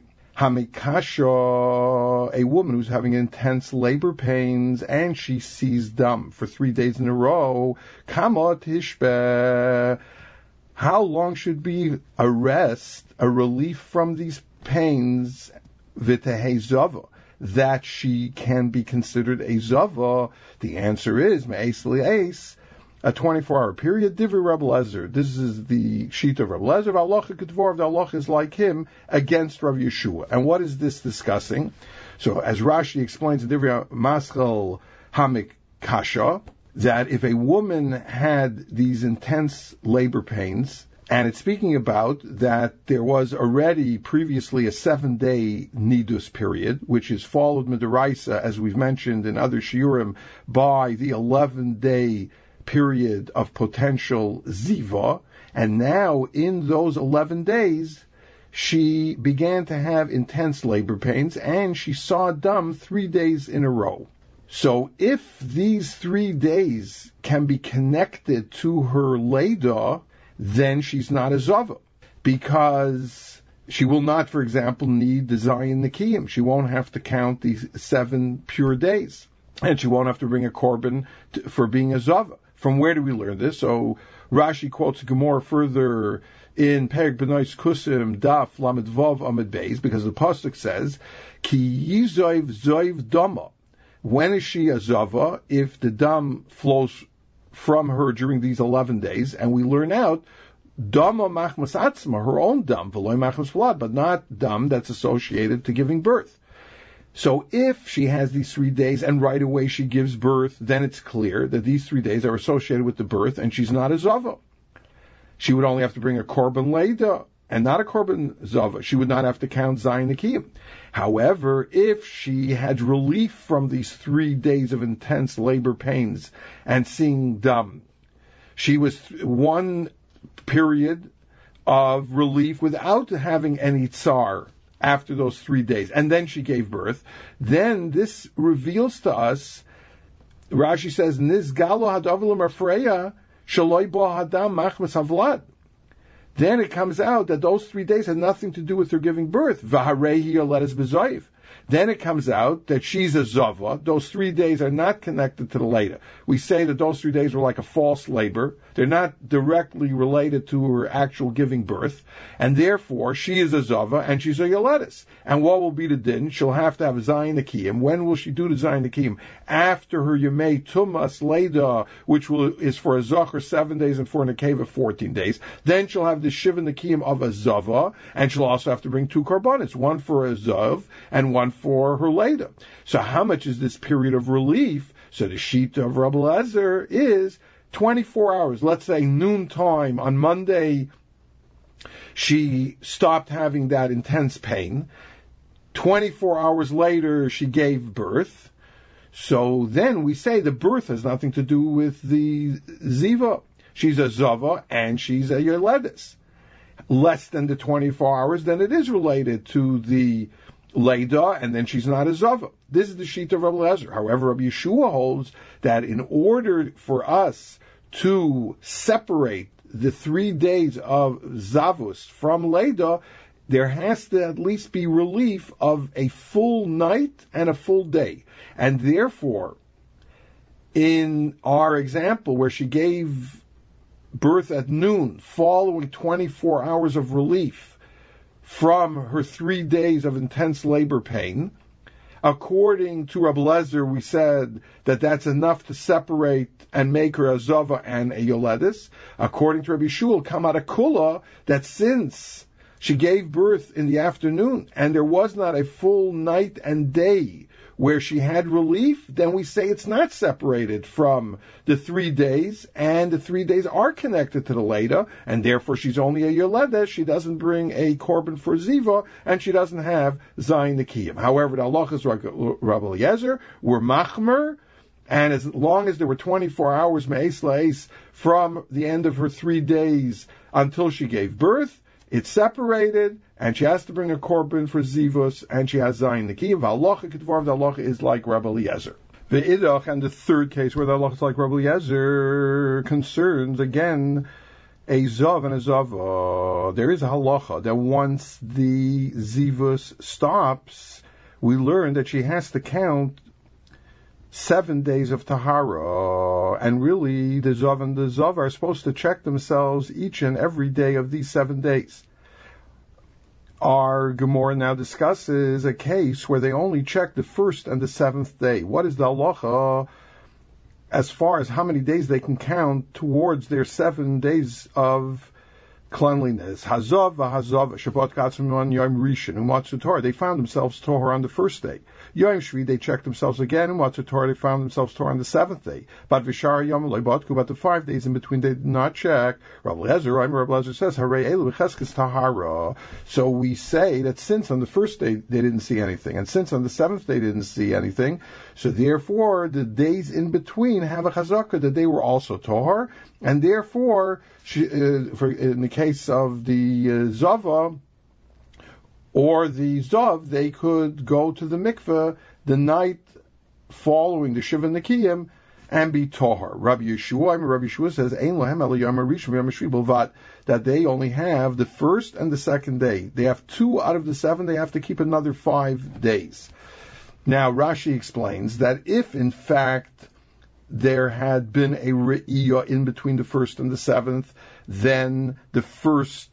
Hamikasha, a woman who's having intense labor pains and she sees dam for 3 days in a row. Kama tishbe, how long should be a rest, a relief from these pains, v'tehe zava, that she can be considered a zava? The answer is me'es li'es, a 24-hour period. Divri Rabbi Eliezer. This is the sheet of Rabbi Eliezer. Halacha kedvar, the halacha is like him against Rav Yeshua. And what is this discussing? So, as Rashi explains in Divri Maschal Hamik Kasha, that if a woman had these intense labor pains, and it's speaking about that there was already previously a 7-day nidus period, which is followed midaraisa, as we've mentioned in other shiurim, by the 11-day period of potential ziva, and now in those 11 days she began to have intense labor pains and she saw dam 3 days in a row. So if these 3 days can be connected to her leda, then she's not a zava, because she will not, for example, need the Zayin Nikiyim. She won't have to count these 7 pure days, and she won't have to bring a korban for being a zava. From where do we learn this? So Rashi quotes Gemara further in Perek Benois Kusim Daf Lamed Vav Amid Beis, because the pasuk says, Ki yizoiv zoiv dama. When is she a zava? If the dam flows from her during these 11 days, and we learn out dama machmas atzma, her own dam, v'loy machmas vlad, but not dam that's associated to giving birth. So if she has these 3 days and right away she gives birth, then it's clear that these 3 days are associated with the birth and she's not a zava. She would only have to bring a korban leida and not a korban zava. She would not have to count Zayin Nikiyim. However, if she had relief from these 3 days of intense labor pains and seeing dam, she was one period of relief without having any tsar after those 3 days, and then she gave birth, then this reveals to us, Rashi says, Nizgalo hadavalim afreya shaloi bo hadam machmas havlad. Then it comes out that those 3 days had nothing to do with her giving birth. Vaharehi yoledes bezoiv. Then it comes out that she's a zava. Those 3 days are not connected to the later. We say that those 3 days were like a false labor. They're not directly related to her actual giving birth. And therefore, she is a zava and she's a yoledes. And what will be the din? She'll have to have Zayin Nikiyim. When will she do the Zayin Nikiyim? After her Yemei Tumas Leda, which is for a Zachar 7 days and for a Nekeva 14 days. Then she'll have the Shiva Nikiyim of a zava, and she'll also have to bring 2 korbanos, one for a zav and one for her Leda. So how much is this period of relief? So the sheet of Rabbi Eliezer is 24 hours. Let's say noon time on Monday she stopped having that intense pain. 24 hours later, she gave birth. So then we say the birth has nothing to do with the ziva. She's a zava and she's a yoledis. Less than the 24 hours, then it is related to the Leida, and then she's not a Zava. This is the sheet of Rabbi Eliezer. However, Rabbi Yeshua holds that in order for us to separate the 3 days of Zavus from Leida, there has to at least be relief of a full night and a full day. And therefore, in our example where she gave birth at noon, following 24 hours of relief from her 3 days of intense labor pain, according to Rabbi Eliezer, we said that that's enough to separate and make her a Zava and a Yoledis. According to Rabbi Shul, Kamata Kula, that since she gave birth in the afternoon and there was not a full night and day where she had relief, then we say it's not separated from the 3 days, and the 3 days are connected to the Leida, and therefore she's only a Yoledes. She doesn't bring a korban for Ziva, and she doesn't have Zayin Nikiyim. However, the halachas Rabbi Eliezer were machmer, and as long as there were 24 hours me'es la'es from the end of her 3 days until she gave birth, it's separated, and she has to bring a korban for zivus, and she has zayin nikiyim. V'halacha ketvar, the halacha is like Rabbi Eliezer. Ve'idach, and the third case where the halacha is like Rabbi Eliezer concerns again a zav and a zava. There is a halacha that once the zivus stops, we learn that she has to count 7 days of tahara, and really the zav and the zav are supposed to check themselves each and every day of these 7 days. Our Gemara now discusses a case where they only check the first and the 7th day. What is the halacha as far as how many days they can count towards their 7 days of cleanliness? Hazav v'hazav, Shabbat Gatzim Yom Rishon, Umatzu Torah. They found themselves Torah on the first day. Yom Shvi, they checked themselves again. Umatzu Torah, they found themselves Torah on the 7th day. But Vishara Yom Leibatku, but the 5 days in between they did not check. Rabbi Eliezer says, Harei Elu V'cheskes Tahara. So we say that since on the first day they didn't see anything, and since on the 7th day they didn't see anything, so therefore the days in between have a chazakah that they were also Tohar, and therefore, in the case of the Zava or the Zav, they could go to the mikveh the night following the Shiva Nikiyim and be Tohar. Rabbi Yeshua says, Ein lahem ela yom harishon v'yom hashvi bilvad, that they only have the first and the second day. They have 2 out of the 7, they have to keep another 5 days. Now, Rashi explains that if, in fact, there had been a re'iyah in between the first and the 7th, then the first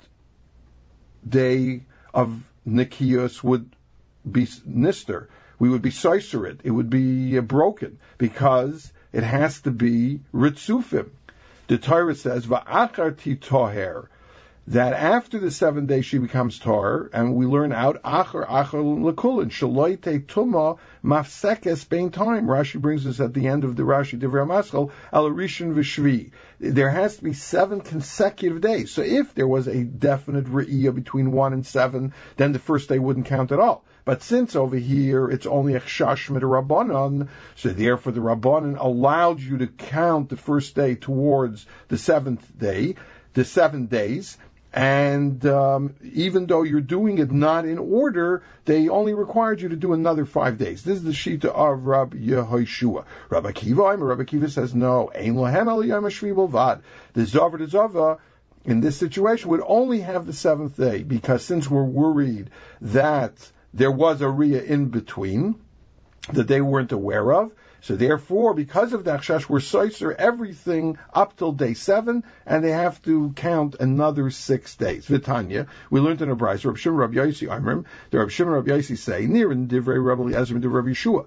day of Nikiyos would be nister. We would be soiserit. It would be broken because it has to be ritzufim. The Torah says, Va'achar titoher, that after the 7th day she becomes tar, and we learn out achar lekulin shaloite tuma mafsekes bein time. Rashi brings us at the end of the Rashi Divrei Maskal al rishon v'shvi. There has to be 7 consecutive days. So if there was a definite re'iyah between 1 and 7, then the first day wouldn't count at all. But since over here it's only a chash mit Rabbanan, so therefore the Rabbanan allowed you to count the first day towards the 7th day, the 7 days. And even though you're doing it not in order, they only required you to do another 5 days. This is the shita of Rabbi Yehoshua. Rabbi Kiva says, no, Ein lahem ela yom hashvi bilvad. The Zava in this situation would only have the 7th day, because since we're worried that there was a riyah in between that they weren't aware of, so therefore, because of the Akshash, we're soiser everything up till day 7, and they have to count another 6 days. Vitanya, we learned in a brayso, Reb Shimon Reb Yosi Amrim, the Reb Shimon Reb Yosi say, near in Divrei Rabbi Eliezer and Divrei Yeshua.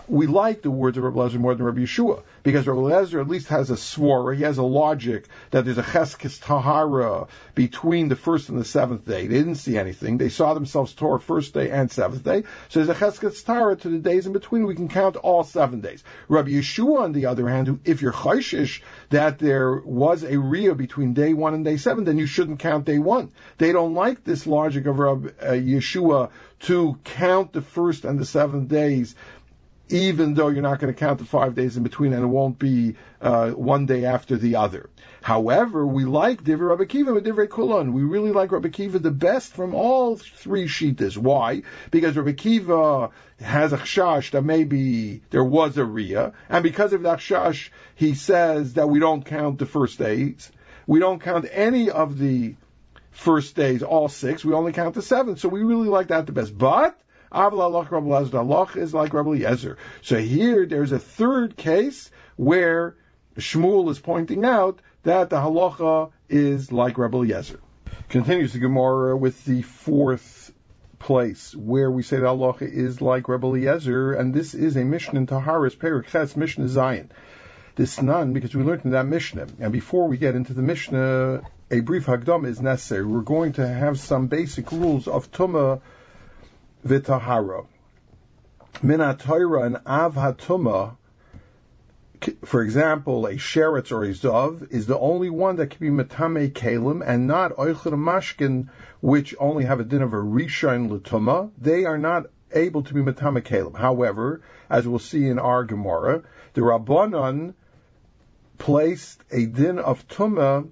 we like the words of Rabbi Eliezer more than Rabbi Yeshua, because Rabbi Eliezer at least has a svara, he has a logic that there's a cheskes tahara between the first and the seventh day. They didn't see anything. They saw themselves Torah first day and seventh day. So there's a cheskes tahara to the days in between. We can count all 7 days. Rabbi Yeshua, on the other hand, if you're chayshish that there was a riyah between day 1 and day 7, then you shouldn't count day 1. They don't like this logic of Rabbi Yeshua to count the first and the 7th days, even though you're not going to count the 5 days in between, and it won't be one day after the other. However, we like Divrei Rabbi Akiva and Divrei Kulon. We really like Rabbi Akiva the best from all 3 shittas. Why? Because Rabbi Akiva has a chashash that maybe there was a riyah, and because of that chashash, he says that we don't count the first days. We don't count any of the first days, all 6. We only count the 7. So we really like that the best. But Avla is like Rabbi Eliezer. So here there's a third case where Shmuel is pointing out that the halacha is like Rabbi Eliezer. Continues the Gemara with the 4th place where we say the halacha is like Rabbi Eliezer, and this is a Mishnah in Taharis Perek Ches Mishnah Zion. This none because we learned in that Mishnah. And before we get into the Mishnah, a brief Hagdama is necessary. We're going to have some basic rules of Tumah V'tahara. Min ha'Torah and av ha'tumah, for example, a sheretz or a zav, is the only one that can be metame kelim, and not oichel mashkin, which only have a din of a rishon l'tumah. They are not able to be metame kelim. However, as we'll see in our Gemara, the Rabbanan placed a din of tumah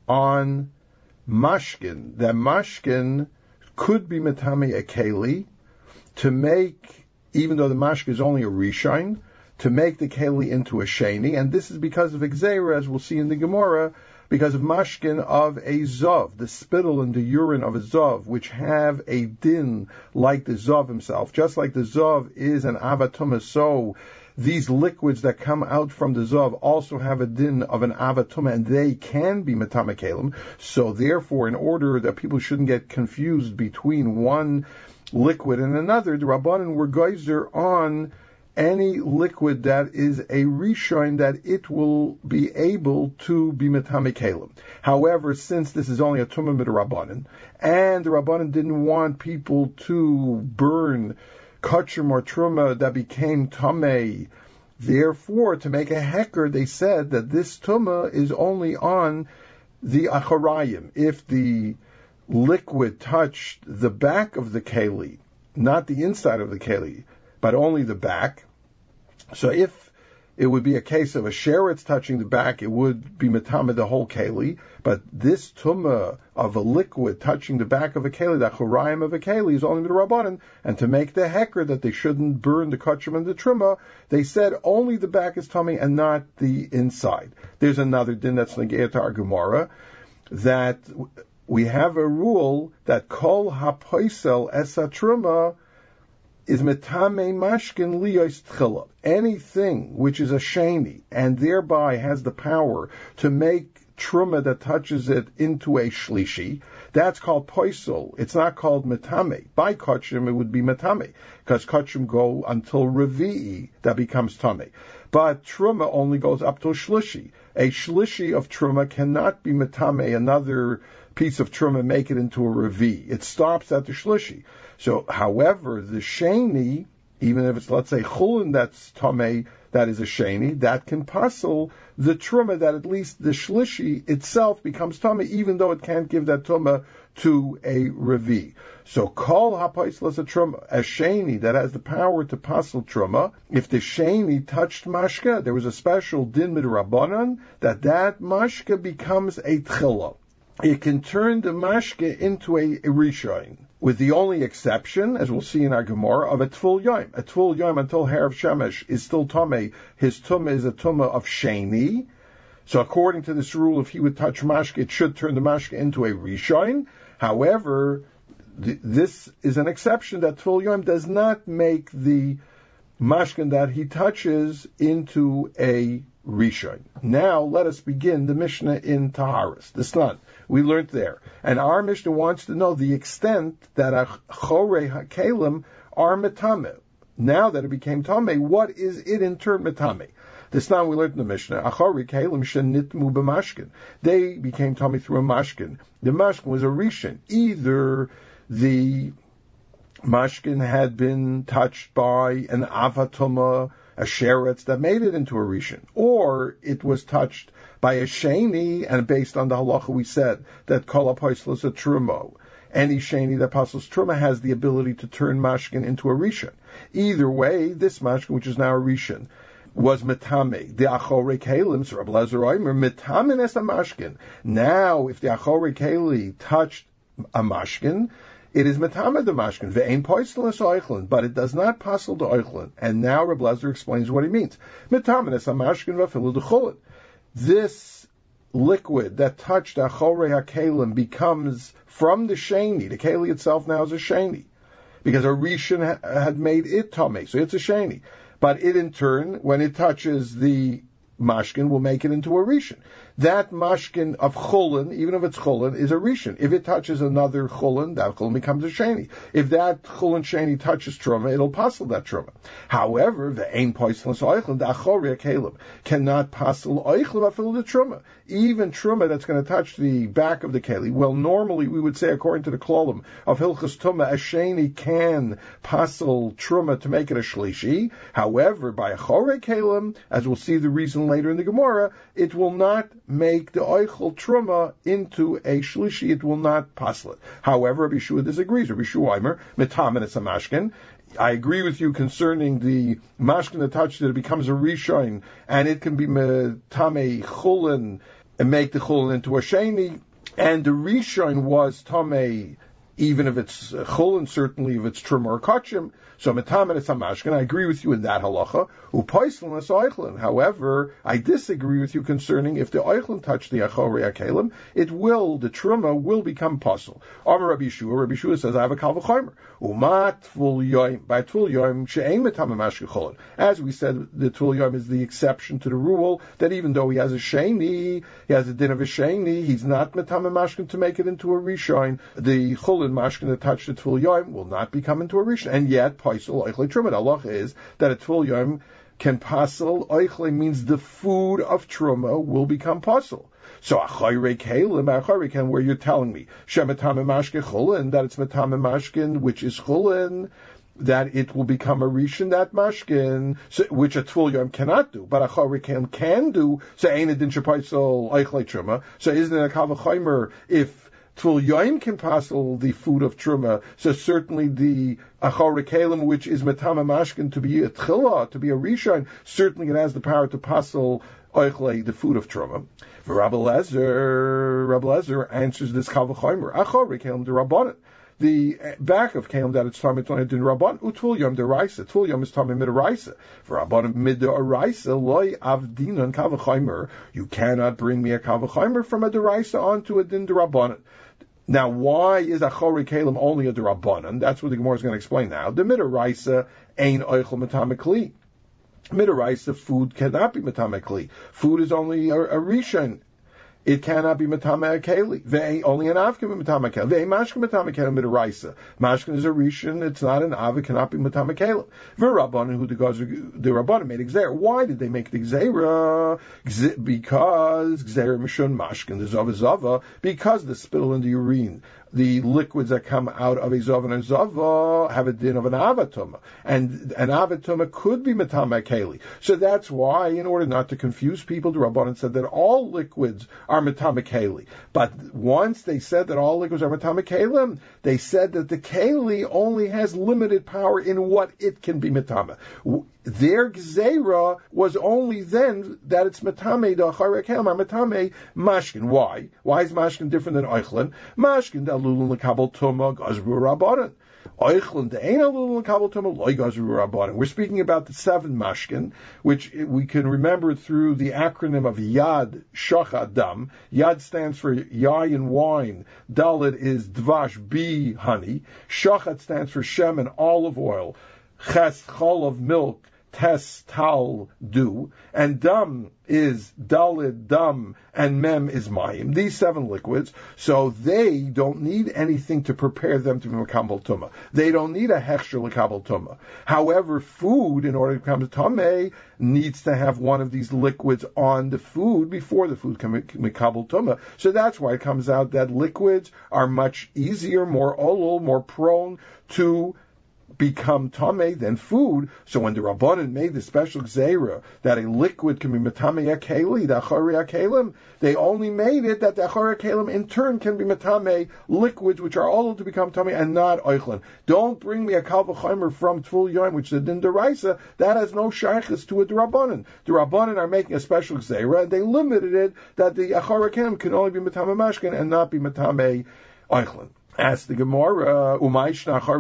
on mashkin. That mashkin could be metame a keli, to make, even though the mashka is only a rishon, to make the keli into a sheni, and this is because of Gzeira, as we'll see in the Gemara, because of mashkin of a zav, the spittle and the urine of a zav, which have a din like the zav himself. Just like the zav is an avatuma, so these liquids that come out from the zav also have a din of an avatuma, and they can be metame kelim. So therefore, in order that people shouldn't get confused between one liquid and another, the Rabbanan were geyser on any liquid that is a rishon, that it will be able to be metame kelim. However, since this is only a tumah mit Rabbanan, and the Rabbanan didn't want people to burn kachrim or truma that became tamei, therefore, to make a heker, they said that this tumah is only on the acharayim. If the liquid touched the back of the keli, not the inside of the keli, but only the back. So if it would be a case of a sheretz touching the back, it would be metame the whole keli. But this tumah of a liquid touching the back of a keli, the chorayim of a keli, is only the Rabbanan. And to make the heker that they shouldn't burn the kachim and the truma, they said only the back is tummy and not the inside. There's another din that's negei to our Gemara, that we have a rule that kol hapoisel esa truma is metame mashkin liyos tchila. Anything which is a sheni and thereby has the power to make truma that touches it into a shlishi, that's called poisel. It's not called metame. By kachim it would be metame, because kachim go until revi'i, that becomes tame. But truma only goes up to shlishi. A shlishi of truma cannot be metame, another piece of truma, make it into a revi. It stops at the shlishi. So, however, the sheni, even if it's, let's say, chulin that's tamei, that is a sheni, that can puzzle the truma, that at least the shlishi itself becomes tamei, even though it can't give that truma to a revi. So, kol hapaislas a truma, a sheni that has the power to puzzle truma. If the sheni touched mashka, there was a special din midrabanan that mashka becomes a tchila. It can turn the mashke into a rishon, with the only exception, as we'll see in our Gemara, of a tful yom. A tful yom until harav shemesh is still tamei. His tumah is a tumah of sheni. So according to this rule, if he would touch mashke, it should turn the mashke into a rishon. However, this is an exception, that tful yom does not make the mashkin that he touches into a rishon. Now let us begin the Mishnah in Taharis. The Snan. We learned there. And our Mishnah wants to know the extent that a chorei hakelim are metame. now that it became Tameh, what is it in turn Metame? This now we learned in the Mishnah. Achari Kalim Shenitmu b'mashkin. They became Tameh through a mashkin. The mashkin was a rishon. Either the mashkin had been touched by an avatuma, a sheretz that made it into a rishon, or it was touched by a sheni, and based on the halacha we said that kol hapoisel is a truma. Any sheni that passes truma has the ability to turn mashkin into a rishon. Either way, this mashkin, which is now a rishon, was metame. The achorei kelim, so Rabbi Lezer Omer, metame es a mashkin. Now, if the achorei keli touched a mashkin, it is metame the mashkin. Ve'ein poisel es oichlin, but it does not pasel the oichlin. And now Rabbi Lezer explains what he means. Metame es a mashkin v'afilu d'chulin. This liquid that touched achorei hakelim becomes from the sheni. The keli itself now is a sheni, because a rishon had made it tameh, so it's a sheni. But it in turn, when it touches the mashkin, will make it into a rishon. That mashkin of chulin, even if it's chulin, is a rishon. If it touches another chulin, that chulin becomes a sheni. If that chulin sheni touches truma, it'll passel that truma. However, the ein poisel oichlin, the achorei kelim, cannot passel oichlin afil the truma. Even truma that's going to touch the back of the keli. Well, normally we would say, according to the klolim of hilchas tuma, a sheni can passel truma to make it a shlishi. However, by achorei kelim, as we'll see the reason later in the Gemara, it will not make the oichel truma into a shlishi. It will not passel it. However, Rabbi Yeshua disagrees. Rabbi Yeshua Omer, mitamen es a mashkin. I agree with you concerning the mashkin that touched it. It becomes a rishon, and it can be metame chulin and make the chulin into a sheni. And the rishon was tamei, even if it's chulin, certainly if it's truma or kachim. So metamen es hamashkin. I agree with you in that halacha. Upoisel es oichlin. However, I disagree with you concerning if the oichlin touched the achorei hakelim, the truma will become pasul. Amar Rabbi Yeshua. Rabbi Yeshua says, I have a kal v'chomer. Umat tvul yoim, by tvul yoim she'ein metamen mashkin chulin. As we said, the tvul yoim is the exception to the rule that even though he has a sheni, he has a din of a sheni, he's not metamen mashkin to make it into a rishon. The chulin mashkin that touched the tvul yoim will not become into a rishon, and yet pasul oichlin truma. The halacha is that a tvul yoim can pasel. Oichle means the food of truma will become pasel. So achorei kelim, where you're telling me shemetame mashkin chulin, that it's metame mashkin, which is chulin, that it will become a rishon, that mashkin, so, which a tvul yom cannot do, but achorei kelim can do. So ain't it din shepaisel oichle truma? So isn't it a kal v'chomer if tvul yom can passel the food of truma? So certainly the achorei kelim, which is metame mashkin, to be a tchila, to be a rishon, certainly it has the power to passel oichle, the food of truma. Rabbi Lezer answers this kal v'chomer. Achorei kelim d'rabbanan. The back of kelim that it's tamei toned in rabban utvul yom deraisa. Tvul yom is tamei midaraisa. For rabban midaraisa loy avdinan kal v'chomer. You cannot bring me a kal v'chomer from a deraisa onto a din d'rabbanan. Now, why is achorei kelim only a d'rabbanan? That's what the Gemara is going to explain now. The midaraisa ain't oichel metame kli. Midaraisa, food cannot be metame kli. Food is only a rishon. It cannot be metame keli. Only an av can be metame keli. Mashkin metame keli midaraisa. Mashkin is a rishon. It's not an av. It cannot be metame keli. V'rabbanan who the rabbanan made gzeira. Why did they make the gzeira? Because gzeira mishun mashkin the zava because the spittle in the urine, the liquids that come out of a zava and a zava have a din of an avatuma, and an avatuma could be metame keli. So that's why, in order not to confuse people, the rabbanan said that all liquids are metame keli. But once they said that all liquids are metame kelim, they said that the keli only has limited power in what it can be metame. Their gzeira was only then that it's metame, the acharei kelim are metame mashkin. Why? Why is mashkin different than oichlin? Mashkin da lulun lekabel tuma gazru rabbanan. Oichlin da ein lulun lekabel tuma loy gazru rabbanan. We're speaking about the 7 mashkin, which we can remember through the acronym of Yad Shachad Dam. Yad stands for yayin wine. Dalet is dvash, bee honey. Shachad stands for shem and olive oil. Ches chol of milk. tes tal do, and dam is dalid dam, and mem is mayim. These 7 liquids, so they don't need anything to prepare them to be makabel tumah. They don't need a hechsher l'kabel tumah. However, food, in order to become tameh, needs to have one of these liquids on the food before the food can be makabel tumah. So that's why it comes out that liquids are much easier, more olol, more prone to become tameh than food. So when the Rabbanan made the special gzeira that a liquid can be metameh akeli, the achari akelim, they only made it that the achari akelim in turn can be metameh liquids which are all to become tameh and not oichlin. Don't bring me a kal v'chomer from Tful Yom, which is a din deraisa, that has no shaykhis to a Rabbanan. The Rabbanan are making a special gzeira and they limited it that the achari akelim can only be metameh mashkin and not be metameh oichlin. Ask the Gemara, why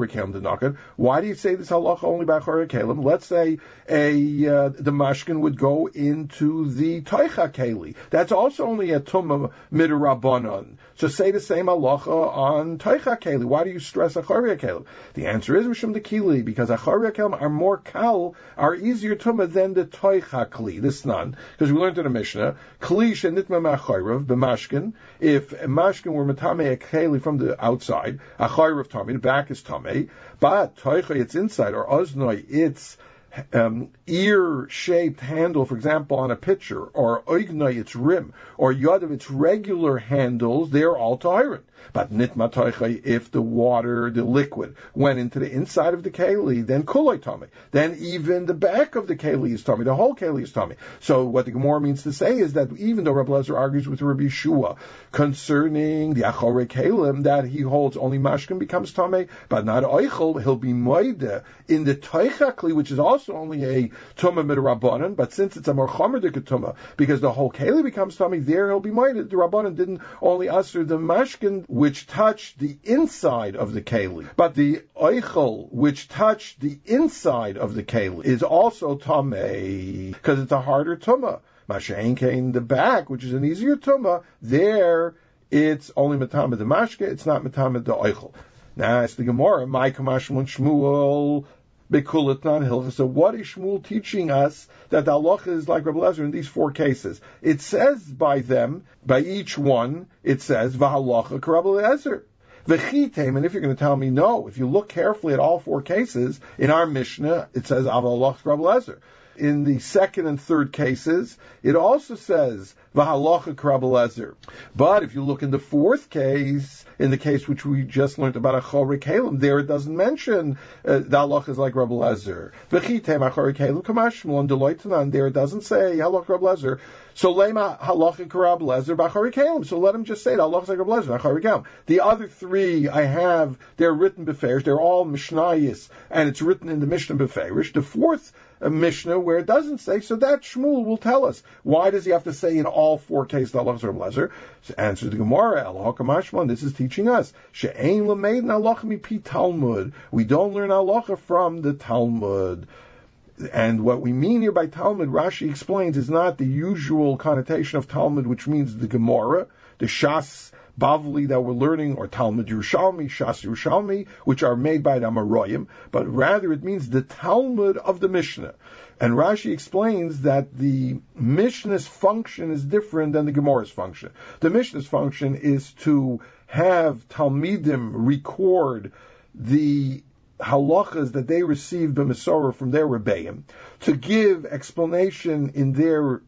do you say this halacha only by Achari Kalim? Let's say the mashkin would go into the Toicha Keli. That's also only a Tumah Midrabanan. So say the same halacha on Toicha Keli. Why do you stress Achari Kalim? The answer is Mishum the Kili, because Achari Kalim are more kal, are easier Tumah than the Toicha Kli, the Snan. Because we learned in the Mishnah, Kli Shenitma Machayrav, the mashkin, if a mashkin were Matame Keli from the outside, a chayr of tamei, the back is tamei, but toicha, it's inside, or oznoi, it's ear-shaped handle, for example, on a pitcher, or oignoi, its rim, or yadav, its regular handles, they're all tahirin. But nitma toicha, if the water, the liquid, went into the inside of the keli, then kuloi tamei. Then even the back of the keli is tamei, the whole keli is tamei. So what the Gemara means to say is that even though Rabbi Lezer argues with Rabbi Shua concerning the achorei kelim, that he holds only mashkin becomes tamei, but not oichel, he'll be moide in the toicha kli, which is also only a tumah midrabanan, but since it's a more chomer tumah, because the whole keli becomes tamei, there he'll be moide. The Rabbanan didn't only usher the mashkin which touched the inside of the keli, but the oichel which touched the inside of the keli is also tamei, because it's a harder tumah. Masha'en kain, the back, which is an easier tumah, there it's only matama the mashke, it's not matama the oichel. Now it's the Gemara, my kamashmon Shmuel bekulatnan hilchah. So what is Shmuel teaching us that the halacha is like Rabbi Lezer in these 4 cases? It says by them, by each one, it says v'halacha k'Rabbi Lezer. V'chitem, and if you're going to tell me no, if you look carefully at all 4 cases, in our Mishnah, it says v'halacha k'Rabbi Lezer. In the 2nd and 3rd cases, it also says v'halacha k'Rabbi Lezer. But if you look in the 4th case, in the case which we just learned about achorei kelim, there it doesn't mention the halacha is like Rabbi Lezer. V'chitem achorei kelim kamashmon deloitanan, there it doesn't say halacha Rabbi Lezer. So lema halacha k'Rabbi Lezer b'achorei kelim. So let him just say the halacha is like Rabbi Lezer achorei kelim. The other 3 I have, they're written beferish, they're all mishnayis, and it's written in the Mishnah beferish. The 4th Mishnah where it doesn't say, so that Shmuel will tell us. Why does he have to say in all 4 cases the halacha Rabbi Lezer? So answer the Gemara, halacha mashmon, this is teaching us, she'ein lameid halacha mipi Talmud. We don't learn halacha from the Talmud. And what we mean here by Talmud, Rashi explains, is not the usual connotation of Talmud, which means the Gemara, the Shas Bavli that we're learning, or Talmud Yerushalmi, Shas Yerushalmi, which are made by the Amoraim, but rather it means the Talmud of the Mishnah. And Rashi explains that the Mishnah's function is different than the Gemara's function. The Mishnah's function is to have Talmidim record the halachas that they received b'Mesorah from their Rebbeim, to give explanation in their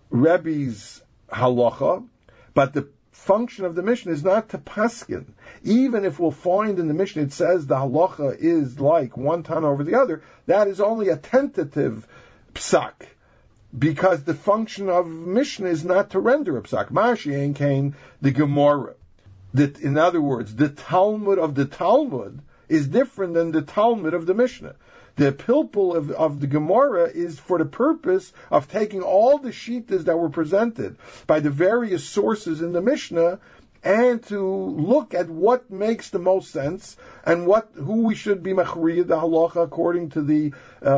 Rebbe's halacha, but the function of the Mishnah is not to paskin. Even if we'll find in the Mishnah it says the halacha is like one ton over the other, that is only a tentative psak, because the function of Mishnah is not to render a psak. Mashi ein kain the Gemara. In other words, the Talmud of the Talmud is different than the Talmud of the Mishnah. The pilpul of the Gemara is for the purpose of taking all the shittas that were presented by the various sources in the Mishnah and to look at what makes the most sense and who we should be machriya the halacha according to the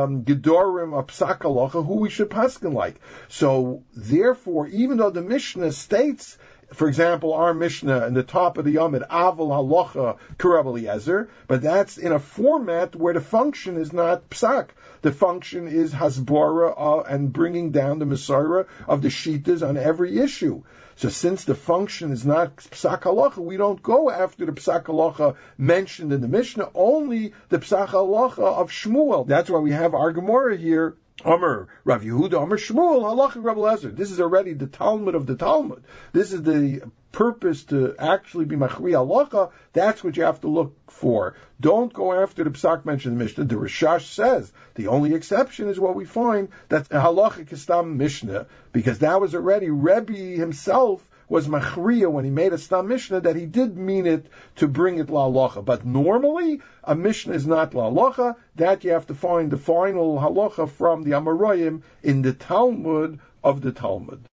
gedorim of psak halacha, who we should paskin like. So therefore, even though the Mishnah states For example, our Mishnah in the top of the Yomid, Aval Halacha Kurab Eliezer, but that's in a format where the function is not psak. The function is hasbara and bringing down the Masorah of the Shitas on every issue. So since the function is not psak halacha, we don't go after the psak halacha mentioned in the Mishnah, only the psak halacha of Shmuel. That's why we have our Gemara here. Amar Rav Yehuda, Amar Shmuel, halacha Reb Eliezer. This is already the Talmud of the Talmud. This is the purpose to actually be machri halacha. That's what you have to look for. Don't go after the psak mentioned in the Mishnah. The Rishash says the only exception is what we find, that's a halacha kistam Mishnah, because that was already Rebbe himself was machriya when he made a stam Mishnah that he did mean it to bring it la halacha. But normally a Mishnah is not la halacha. That you have to find the final halacha from the Amoraim in the Talmud of the Talmud.